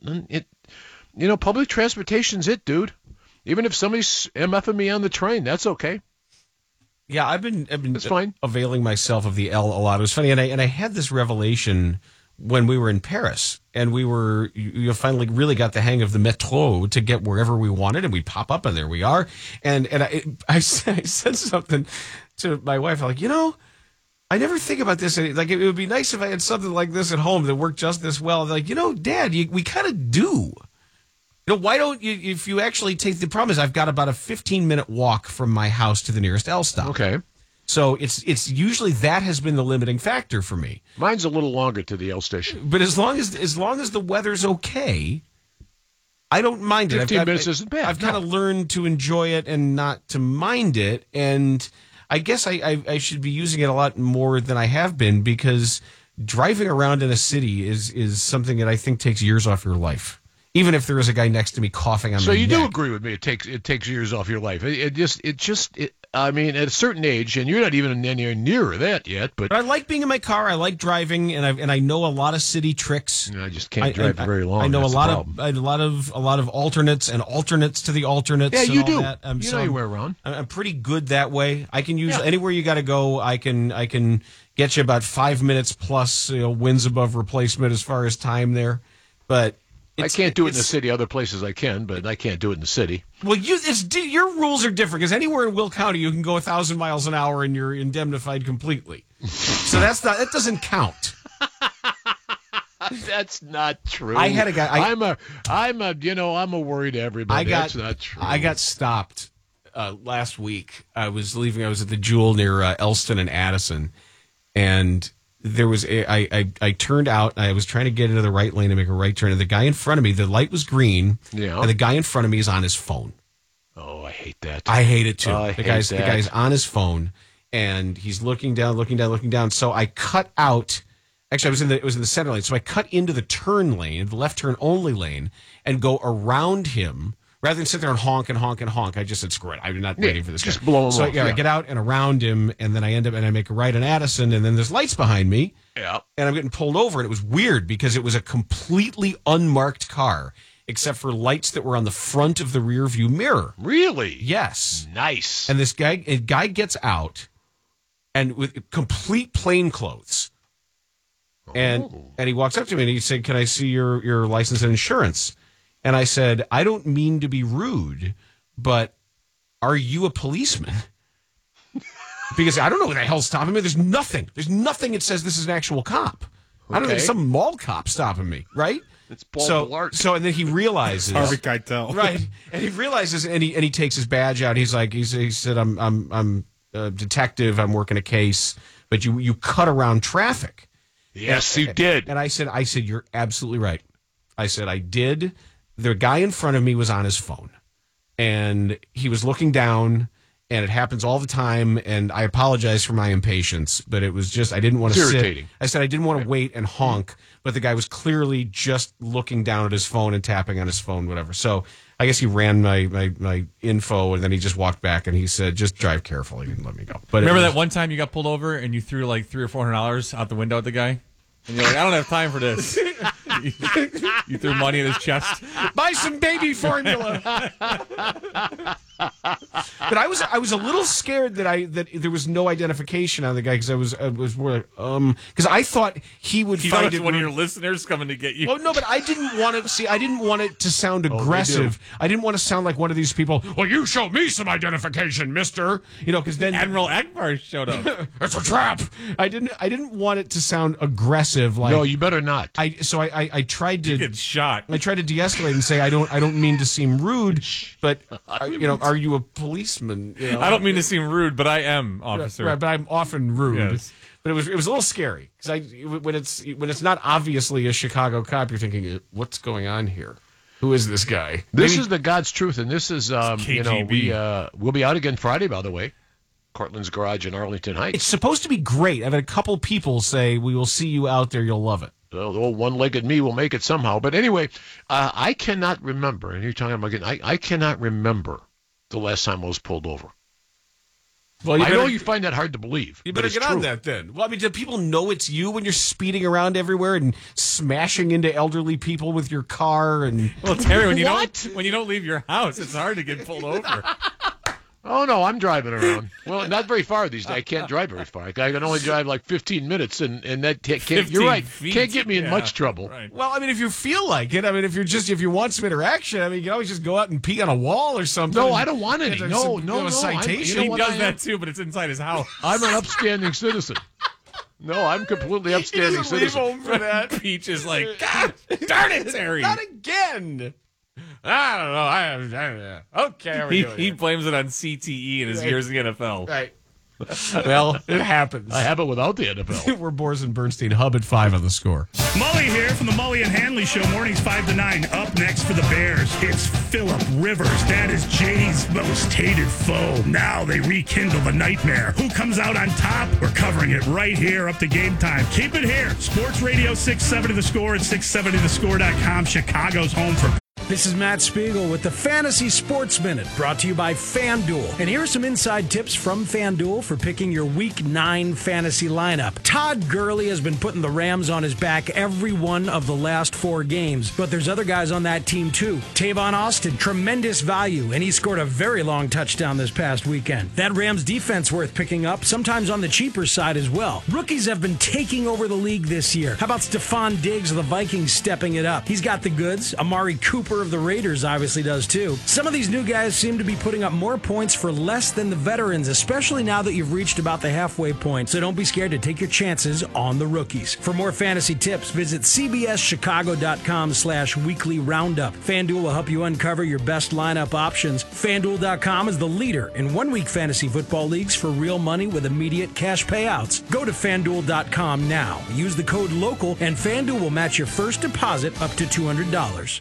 public transportation's it, dude. Even if somebody's MFing me on the train, that's okay. Yeah, I've been that's fine. Availing myself of the L a lot. It was funny, and I had this revelation when we were in Paris, and you finally really got the hang of the metro to get wherever we wanted, and we pop up, and there we are. And I said something to my wife, like, I never think about this. Like, it would be nice if I had something like this at home that worked just this well. Like, Dad, we kind of do. Why don't you, if you actually take, the problem is I've got about a 15-minute walk from my house to the nearest L stop. Okay. So it's usually that has been the limiting factor for me. Mine's a little longer to the L station. But as long as the weather's okay, I don't mind it. 15 minutes isn't bad. I've kind of learned to enjoy it and not to mind it. And I guess I should be using it a lot more than I have been, because driving around in a city is something that I think takes years off your life. Even if there is a guy next to me coughing on my neck. So you do agree with me? It takes years off your life. I mean, at a certain age, and you're not even anywhere near that yet. But I like being in my car. I like driving, and I know a lot of city tricks. I just can't drive for very long. I know That's a lot of alternates and alternates to the alternates. Yeah, and you all do. That. You know your way around. I'm pretty good that way. I can use anywhere you got to go. I can get you about 5 minutes plus wins above replacement as far as time there, but. I can't do it in the city. Other places I can, but I can't do it in the city. Well, your rules are different, because anywhere in Will County you can go 1,000 miles an hour and you're indemnified completely. So that doesn't count. That's not true. I had a guy. I'm a worry to everybody. That's not true. I got stopped last week. I was leaving. I was at the Jewel near Elston and Addison, and there was I turned out. I was trying to get into the right lane to make a right turn, and the guy in front of me, the light was green, and the guy in front of me is on his phone. Oh, I hate that. I hate it too. The guy's on his phone, and he's looking down. So I cut out. Actually, it was in the center lane. So I cut into the turn lane, the left turn only lane, and go around him. Rather than sit there and honk and honk and honk, I just said, screw it. I'm not waiting for this guy. Just blow him off. I get out and around him, and then I end up and I make a right on Addison, and then there's lights behind me. Yeah. And I'm getting pulled over, and it was weird because it was a completely unmarked car, except for lights that were on the front of the rear view mirror. Really? Yes. Nice. And a guy gets out, and with complete plain clothes. And he walks up to me and he said, "Can I see your license and insurance?" And I said, "I don't mean to be rude, but are you a policeman?" Because I don't know what the hell's stopping me. There's nothing that says this is an actual cop. I don't know. There's some mall cop stopping me, right? It's Paul Blart. So and then he realizes Harvey Keitel, right? And he realizes, and he takes his badge out. He's like, he said, "I'm a detective. I'm working a case, but you cut around traffic." Yes, you did. And I said, "You're absolutely right." I said, "I did." The guy in front of me was on his phone, and he was looking down, and it happens all the time, and I apologize for my impatience, but it was just, I didn't want to sit. Irritating. I said I didn't want to wait and honk, but the guy was clearly just looking down at his phone and tapping on his phone, whatever. So I guess he ran my info, and then he just walked back, and he said, "Just drive carefully and let me go." But remember that one time you got pulled over and you threw like $300 or $400 out the window at the guy? And you're like, "I don't have time for this." You threw money in his chest. Buy some baby formula. But I was a little scared that there was no identification on the guy, because I was more like, because I thought he would find it one of your listeners coming to get you. Oh no, but I didn't want it to sound aggressive. I didn't want to sound like one of these people. "Well, you show me some identification, mister." Because then Admiral Akbar showed up. It's a trap. I didn't want it to sound aggressive. Like, no, you better not. I tried to get shot. I tried to de-escalate and say I don't mean to seem rude, but are you a policeman? I don't mean to seem rude, but I am, officer. Right, but I'm often rude. Yes. But it was a little scary, because when it's not obviously a Chicago cop, you're thinking, what's going on here? Who is this guy? This is the God's truth, and this is we'll be out again Friday, by the way. Cortland's Garage in Arlington Heights. It's supposed to be great. I've had a couple people say, "We will see you out there. You'll love it." Well, the old one-legged me will make it somehow. But anyway, I cannot remember, and you're talking about getting, I cannot remember the last time I was pulled over. Well, I know you find that hard to believe. You better get on that then. Well, I mean, do people know it's you when you're speeding around everywhere and smashing into elderly people with your car? And well, Terry, when you don't leave your house, it's hard to get pulled over. Oh, no, I'm driving around. Well, not very far these days. I can't drive very far. I can only drive like 15 minutes, and that can't, you're right, can't get me in much trouble. Right. Well, I mean, if you feel like it, I mean, if you want some interaction, I mean, you can always just go out and pee on a wall or something. No, I don't want any. No. A citation. He does that too, but it's inside his house. I'm an upstanding citizen. No, I'm completally upstanding citizen. Leave home for that. Peach is like, God darn it, Terry. Not again. I don't know. Okay, he blames it on CTE and his years in the NFL. Right. Well, it happens. I have it without the NFL. We're Boris and Bernstein, Hub at 5 on the Score. Mully here from the Mully and Hanley Show, mornings 5 to 9. Up next for the Bears, it's Phillip Rivers. That is JD's most hated foe. Now they rekindle the nightmare. Who comes out on top? We're covering it right here up to game time. Keep it here. Sports Radio 670 The Score and 670thescore.com. Chicago's home for... This is Matt Spiegel with the Fantasy Sports Minute, brought to you by FanDuel. And here are some inside tips from FanDuel for picking your Week 9 fantasy lineup. Todd Gurley has been putting the Rams on his back every one of the last 4 games, but there's other guys on that team too. Tavon Austin, tremendous value, and he scored a very long touchdown this past weekend. That Rams defense worth picking up, sometimes on the cheaper side as well. Rookies have been taking over the league this year. How about Stephon Diggs of the Vikings stepping it up? He's got the goods. Amari Cooper of the Raiders obviously does too. Some of these new guys seem to be putting up more points for less than the veterans, especially now that you've reached about the halfway point. So don't be scared to take your chances on the rookies. For more fantasy tips, visit cbschicago.com/weekly roundup. FanDuel will help you uncover your best lineup options. FanDuel.com is the leader in 1-week fantasy football leagues for real money with immediate cash payouts. Go to FanDuel.com now. Use the code LOCAL and FanDuel will match your first deposit up to $200.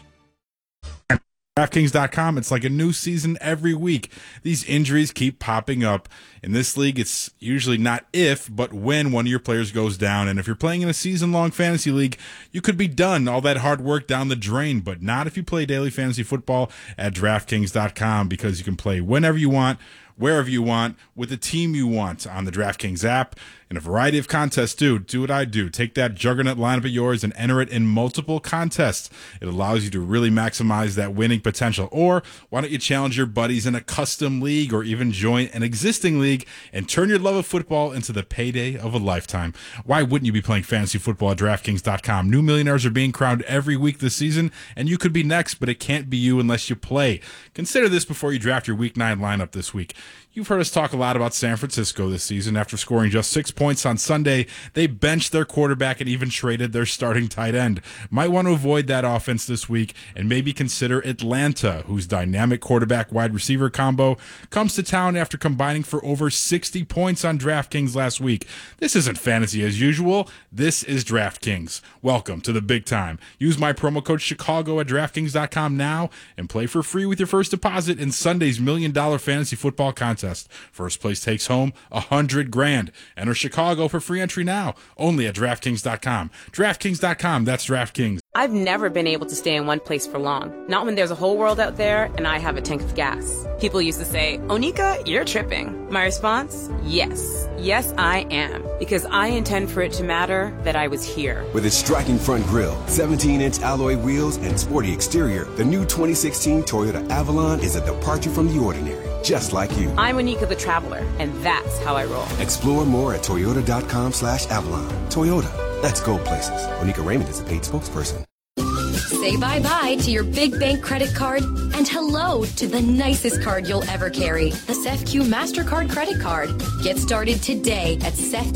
DraftKings.com, it's like a new season every week. These injuries keep popping up. In this league, it's usually not if, but when one of your players goes down. And if you're playing in a season-long fantasy league, you could be done, all that hard work down the drain, but not if you play daily fantasy football at DraftKings.com, because you can play whenever you want, wherever you want, with the team you want on the DraftKings app. In a variety of contests, do what I do. Take that juggernaut lineup of yours and enter it in multiple contests. It allows you to really maximize that winning potential. Or why don't you challenge your buddies in a custom league or even join an existing league and turn your love of football into the payday of a lifetime? Why wouldn't you be playing fantasy football at DraftKings.com? New millionaires are being crowned every week this season, and you could be next, but it can't be you unless you play. Consider this before you draft your Week 9 lineup this week. You've heard us talk a lot about San Francisco this season. After scoring just 6 points on Sunday, they benched their quarterback and even traded their starting tight end. Might want to avoid that offense this week and maybe consider Atlanta, whose dynamic quarterback-wide receiver combo comes to town after combining for over 60 points on DraftKings last week. This isn't fantasy as usual. This is DraftKings. Welcome to the big time. Use my promo code Chicago at DraftKings.com now and play for free with your first deposit in Sunday's $1 million fantasy football contest. First place takes home $100,000. Enter Chicago for free entry now, only at DraftKings.com. DraftKings.com, that's DraftKings. I've never been able to stay in one place for long. Not when there's a whole world out there and I have a tank of gas. People used to say, Onika, you're tripping. My response? Yes. Yes, I am. Because I intend for it to matter that I was here. With its striking front grille, 17-inch alloy wheels, and sporty exterior, the new 2016 Toyota Avalon is a departure from the ordinary. Just like you. I'm Onika the Traveler, and that's how I roll. Explore more at Toyota.com/Avalon. Toyota, let's go places. Onika Raymond is a paid spokesperson. Say bye-bye to your big bank credit card and hello to the nicest card you'll ever carry, the SEFQ MasterCard credit card. Get started today at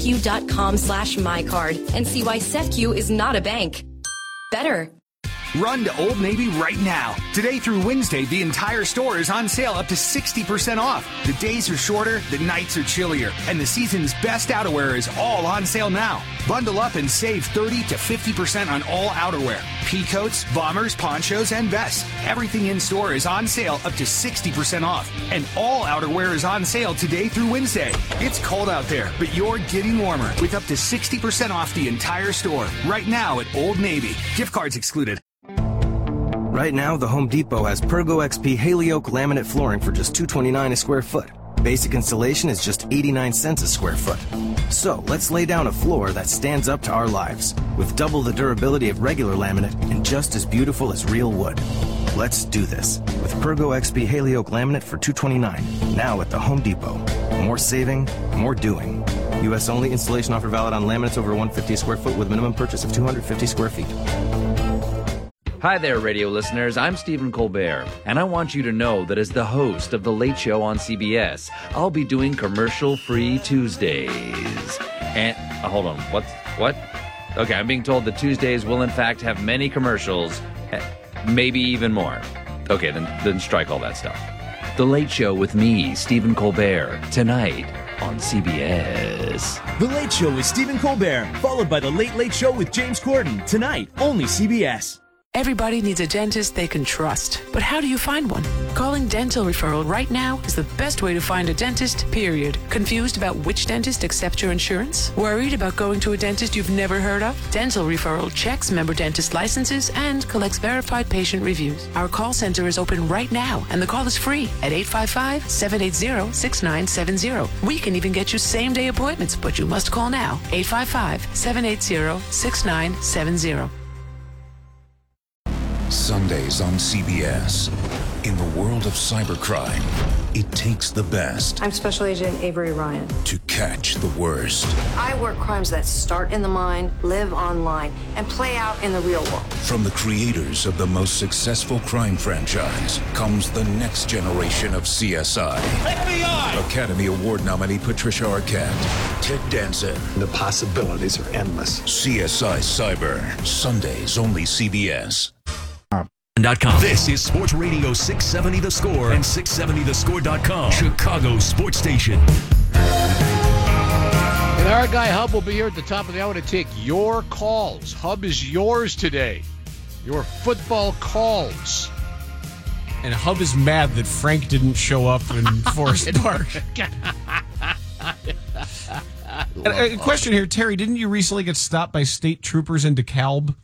SEFQ.com/mycard and see why SEFQ is not a bank. Better. Run to Old Navy right now. Today through Wednesday, the entire store is on sale up to 60% off. The days are shorter, the nights are chillier, and the season's best outerwear is all on sale now. Bundle up and save 30 to 50% on all outerwear. Peacoats, bombers, ponchos, and vests. Everything in store is on sale up to 60% off. And all outerwear is on sale today through Wednesday. It's cold out there, but you're getting warmer with up to 60% off the entire store right now at Old Navy. Gift cards excluded. Right now, the Home Depot has Pergo XP Haley Oak laminate flooring for just $229 a square foot. Basic installation is just 89 cents a square foot. So let's lay down a floor that stands up to our lives, with double the durability of regular laminate and just as beautiful as real wood. Let's do this with Pergo XP Haley Oak laminate for $229, now at the Home Depot. More saving, more doing. U.S. only. Installation offer valid on laminates over 150 square foot with minimum purchase of 250 square feet. Hi there, radio listeners. I'm Stephen Colbert, and I want you to know that as the host of The Late Show on CBS, I'll be doing commercial-free Tuesdays. And, hold on, what? Okay, I'm being told that Tuesdays will in fact have many commercials, maybe even more. Okay, then strike all that stuff. The Late Show with me, Stephen Colbert, tonight on on CBS. The Late Show with Stephen Colbert, followed by The Late Late Show with James Corden. Tonight, only CBS. Everybody needs a dentist they can trust. But how do you find one? Calling Dental Referral right now is the best way to find a dentist, period. Confused about which dentist accepts your insurance? Worried about going to a dentist you've never heard of? Dental Referral checks member dentist licenses and collects verified patient reviews. Our call center is open right now, and the call is free at 855-780-6970. We can even get you same-day appointments, but you must call now. 855-780-6970. Sundays on CBS. In the world of cybercrime, it takes the best I'm Special Agent Avery Ryan. to catch the worst. I work crimes that start in the mind, live online, and play out in the real world. From the creators of the most successful crime franchise comes the next generation of CSI. FBI! Academy Award nominee Patricia Arquette, Ted Danson. The possibilities are endless. CSI Cyber. Sundays only CBS. This is Sports Radio 670 The Score and 670thescore.com, Chicago Sports Station. And our guy Hub will be here at the top of the hour to take your calls. Hub is yours today. Your football calls. And Hub is mad that Frank didn't show up in Forest Park. A question here, Terry, didn't you recently get stopped by state troopers in DeKalb?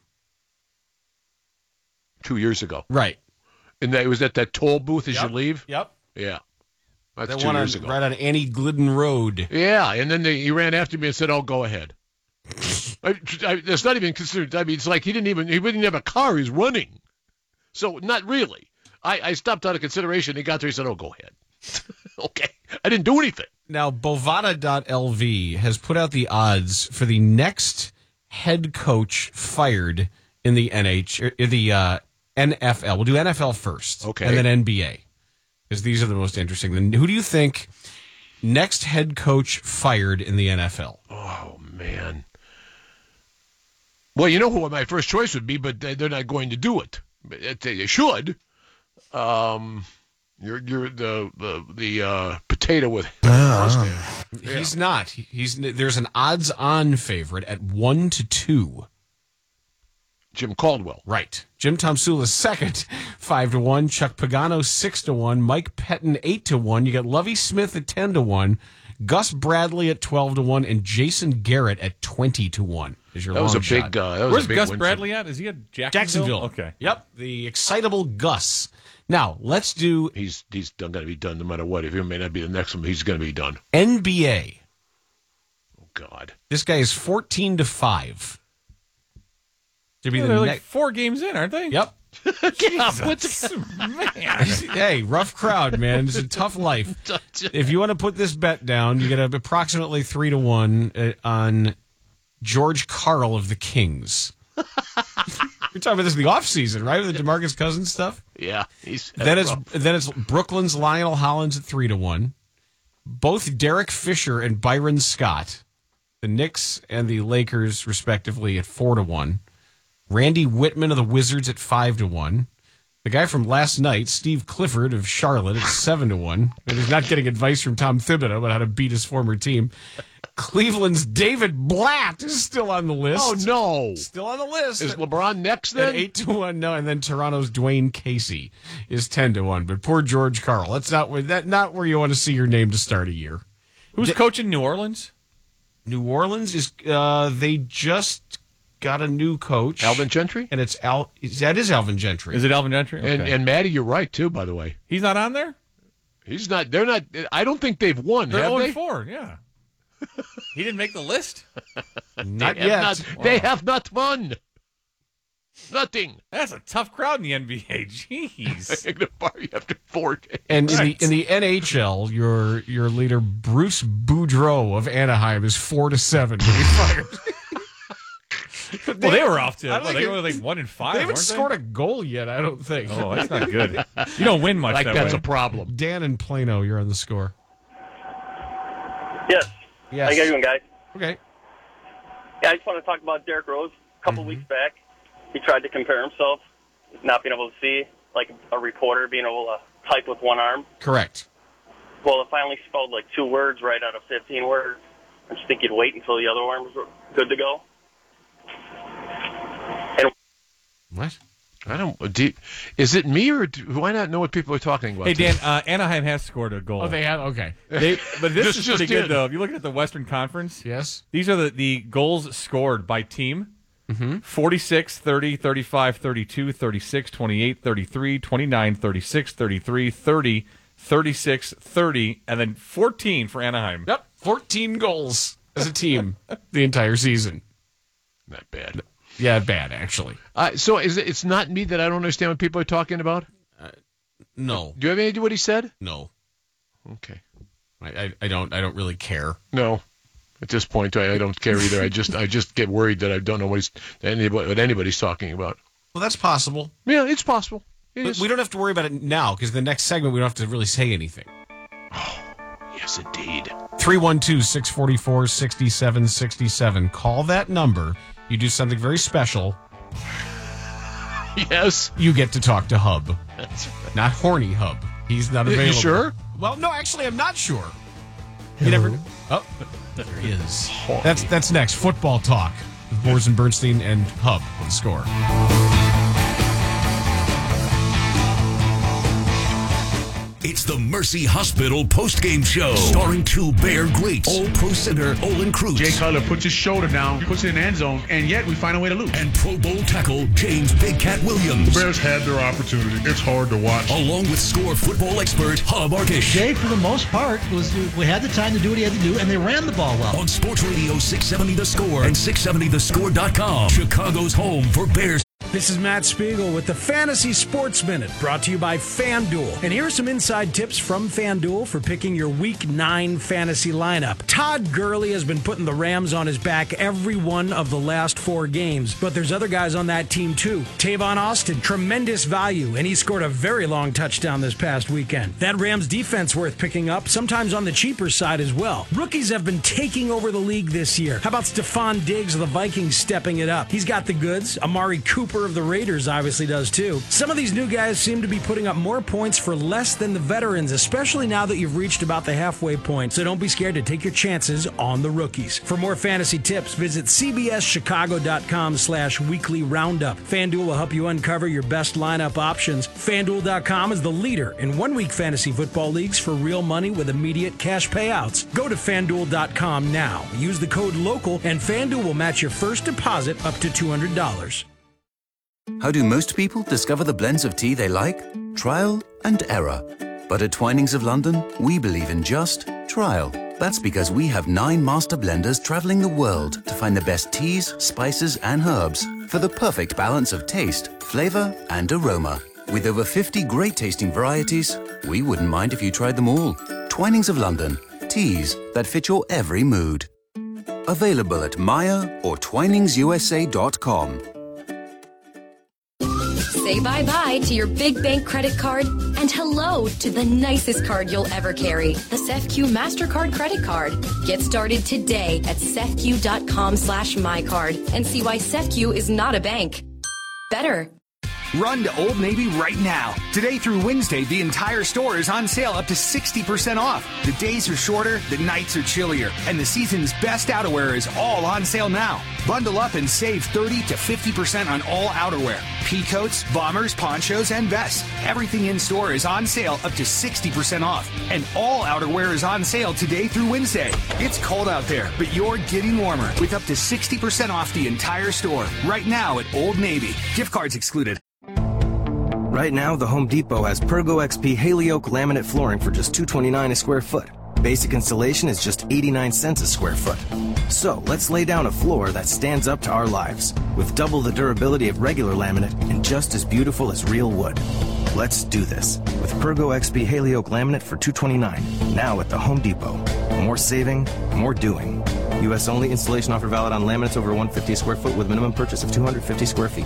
2 years ago. Right. And that was at that toll booth as you leave? Yep. Yeah. That's That 2 one years ago. right on Annie Glidden Road. Yeah, and then he ran after me and said, "Oh, go ahead." That's not even considered. I mean, it's like he wouldn't have a car. He's running. So not really. I stopped out of consideration. He got there. He said, "Oh, go ahead." Okay. I didn't do anything. Now, Bovada.lv has put out the odds for the next head coach fired in the NFL. We'll do NFL first. Okay. And then NBA. Because these are the most interesting. Then who do you think next head coach fired in the NFL? Oh, man. Well, you know who my first choice would be, but they're not going to do it. They should. You're the potato with. He's not. There's an odds-on favorite at 1-2. Jim Caldwell. Right. Jim Tomsula second, 5-1. Chuck Pagano 6-1. Mike Pettin 8-1. You got Lovie Smith at 10-1. Gus Bradley at 12-1, and Jason Garrett at 20-1. Is your That was long a big. shot. That was Where's a big Gus win Bradley at? Is he at Jacksonville? Okay. Yep. The excitable Gus. Now let's do. He's going to be done no matter what. If he may not be the next one, he's going to be done. NBA. Oh God. This guy is 14-5. To be Yeah, the they're like next. 4 games in, aren't they? Yep. Man. Hey, rough crowd, man. It's a tough life. If you want to put this bet down, you get approximately 3-1 on George Karl of the Kings. You're talking about this in the offseason, right? With the DeMarcus Cousins stuff? Yeah. Then it's Brooklyn's Lionel Hollins at 3-1. Both Derek Fisher and Byron Scott, the Knicks and the Lakers, respectively, at 4-1. Randy Whitman of the Wizards at 5-1. The guy from last night, Steve Clifford of Charlotte, at 7-1. And he's not getting advice from Tom Thibodeau about how to beat his former team. Cleveland's David Blatt is still on the list. Oh no, still on the list. Is LeBron next then? At 8-1, no, and then Toronto's Dwayne Casey is 10-1. But poor George Karl. That's not where you want to see your name to start a year. Who's coaching New Orleans? New Orleans is they just got a new coach, Alvin Gentry, and that is Alvin Gentry. Is it Alvin Gentry? Okay. And Maddie, you're right too. By the way, he's not on there. He's not. They're not. I don't think they've won. They're have they? 0-4. Yeah. He didn't make the list. Not yet. They have not won. Nothing. That's a tough crowd in the NBA. Jeez. They're going to bar you after 4 days. And in the NHL, your leader Bruce Boudreau of Anaheim is 4-7 to be fired. Well, they were off to. They were like 1-5. They haven't scored a goal yet. I don't think. Oh, that's not good. You don't win much. That's way. a problem. Dan in Plano, you're on the score. Yes. Yes. How you guys doing, guys? Okay. Yeah, I just want to talk about Derrick Rose. A couple weeks back, he tried to compare himself, not being able to see, like a reporter being able to type with one arm. Correct. Well, finally spelled like 2 words right out of 15 words. I just think you'd wait until the other one was good to go. And what? I don't. Is it me or do I not know what people are talking about? Hey, Dan, Anaheim has scored a goal. Oh, they have? Okay. But this is pretty good, though. If you look at the Western Conference, yes, these are the goals scored by team. 46, 30, 35, 32, 36, 28, 33, 29, 36, 33, 30, 36, 30, and then 14 for Anaheim. Yep, 14 goals as a team the entire season. Not bad. Yeah, bad, actually. So it's not me that I don't understand what people are talking about? No. Do you have any idea what he said? No. Okay. I don't really care. No. At this point, I don't care either. I just get worried that I don't know what anybody's talking about. Well, that's possible. Yeah, it's possible. But we don't have to worry about it now, because the next segment we don't have to really say anything. Oh, yes, indeed. 312-644-6767. Call that number. You do something very special. Yes. You get to talk to Hub. That's right. Not Horny Hub. He's not available. You sure? Well, no, actually, I'm not sure. You never. Oh, there he is. Horny. That's next. Football talk with Boers and Bernstein and Hub on The Score. It's the Mercy Hospital postgame show, starring 2 Bear greats, All-Pro center Olin Kreutz. Jay Cutler puts his shoulder down, puts it in the end zone, and yet we find a way to lose. And Pro Bowl tackle James Big Cat Williams. The Bears had their opportunity. It's hard to watch. Along with Score football expert Hub Arkish. Jay, for the most part, we had the time to do what he had to do, and they ran the ball well. On Sports Radio 670 The Score and 670thescore.com, Chicago's home for Bears. This is Matt Spiegel with the Fantasy Sports Minute, brought to you by FanDuel. And here are some inside tips from FanDuel for picking your Week 9 fantasy lineup. Todd Gurley has been putting the Rams on his back every one of the last 4 games, but there's other guys on that team too. Tavon Austin, tremendous value, and he scored a very long touchdown this past weekend. That Rams defense worth picking up, sometimes on the cheaper side as well. Rookies have been taking over the league this year. How about Stephon Diggs of the Vikings stepping it up? He's got the goods. Amari Cooper of the Raiders obviously does too. Some of these new guys seem to be putting up more points for less than the veterans, especially now that you've reached about the halfway point. So don't be scared to take your chances on the rookies. For more fantasy tips, visit cbschicago.com/weekly roundup. FanDuel will help you uncover your best lineup options. FanDuel.com is the leader in 1-week fantasy football leagues for real money with immediate cash payouts. Go to FanDuel.com now. Use the code LOCAL and FanDuel will match your first deposit up to $200. How do most people discover the blends of tea they like? Trial and error. But at Twinings of London, we believe in just trial. That's because we have 9 master blenders traveling the world to find the best teas, spices, and herbs for the perfect balance of taste, flavor, and aroma. With over 50 great tasting varieties, we wouldn't mind if you tried them all. Twinings of London. Teas that fit your every mood. Available at Maya or TwiningsUSA.com. Say bye-bye to your big bank credit card and hello to the nicest card you'll ever carry, the SEFQ MasterCard credit card. Get started today at SEFQ.com/mycard and see why SEFQ is not a bank. Better. Run to Old Navy right now. Today through Wednesday, the entire store is on sale up to 60% off. The days are shorter, the nights are chillier, and the season's best outerwear is all on sale now. Bundle up and save 30 to 50% on all outerwear. Peacoats, bombers, ponchos, and vests. Everything in store is on sale up to 60% off. And all outerwear is on sale today through Wednesday. It's cold out there, but you're getting warmer with up to 60% off the entire store right now at Old Navy. Gift cards excluded. Right now, the Home Depot has Pergo XP Haley-Oak laminate flooring for just $229 a square foot. Basic installation is just 89 cents a square foot. So let's lay down a floor that stands up to our lives, with double the durability of regular laminate and just as beautiful as real wood. Let's do this with Pergo XP Haley-Oak laminate for $229, now at the Home Depot. More saving, more doing. U.S. only. Installation offer valid on laminates over 150 square foot with minimum purchase of 250 square feet.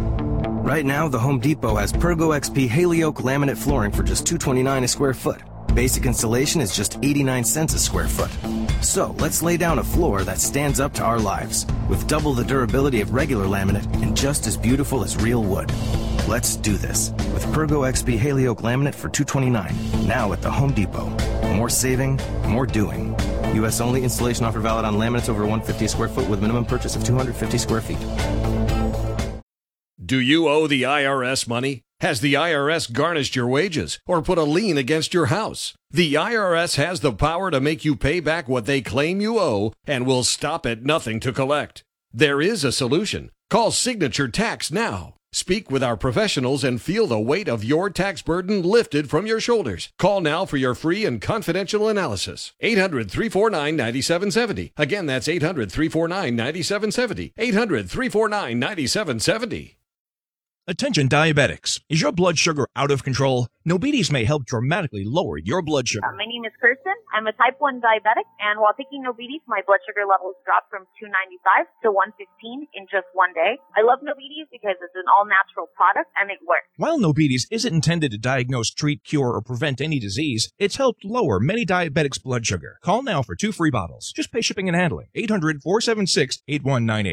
Right now, the Home Depot has Pergo XP Haley-Oak laminate flooring for just $229 a square foot. Basic installation is just 89 cents a square foot. So let's lay down a floor that stands up to our lives, with double the durability of regular laminate and just as beautiful as real wood. Let's do this with Pergo XP Haley-Oak laminate for $229, now at the Home Depot. More saving, more doing. U.S. only. Installation offer valid on laminates over 150 square foot with minimum purchase of 250 square feet. Do you owe the IRS money? Has the IRS garnished your wages or put a lien against your house? The IRS has the power to make you pay back what they claim you owe and will stop at nothing to collect. There is a solution. Call Signature Tax now. Speak with our professionals and feel the weight of your tax burden lifted from your shoulders. Call now for your free and confidential analysis. 800-349-9770. Again, that's 800-349-9770. 800-349-9770. Attention diabetics. Is your blood sugar out of control? Nobides may help dramatically lower your blood sugar. My name is Kirsten. I'm a type 1 diabetic, and while taking Nobides, my blood sugar levels dropped from 295 to 115 in just one day. I love Nobides because it's an all-natural product, and it works. While Nobides isn't intended to diagnose, treat, cure, or prevent any disease, it's helped lower many diabetics' blood sugar. Call now for 2 free bottles. Just pay shipping and handling. 800-476-8198.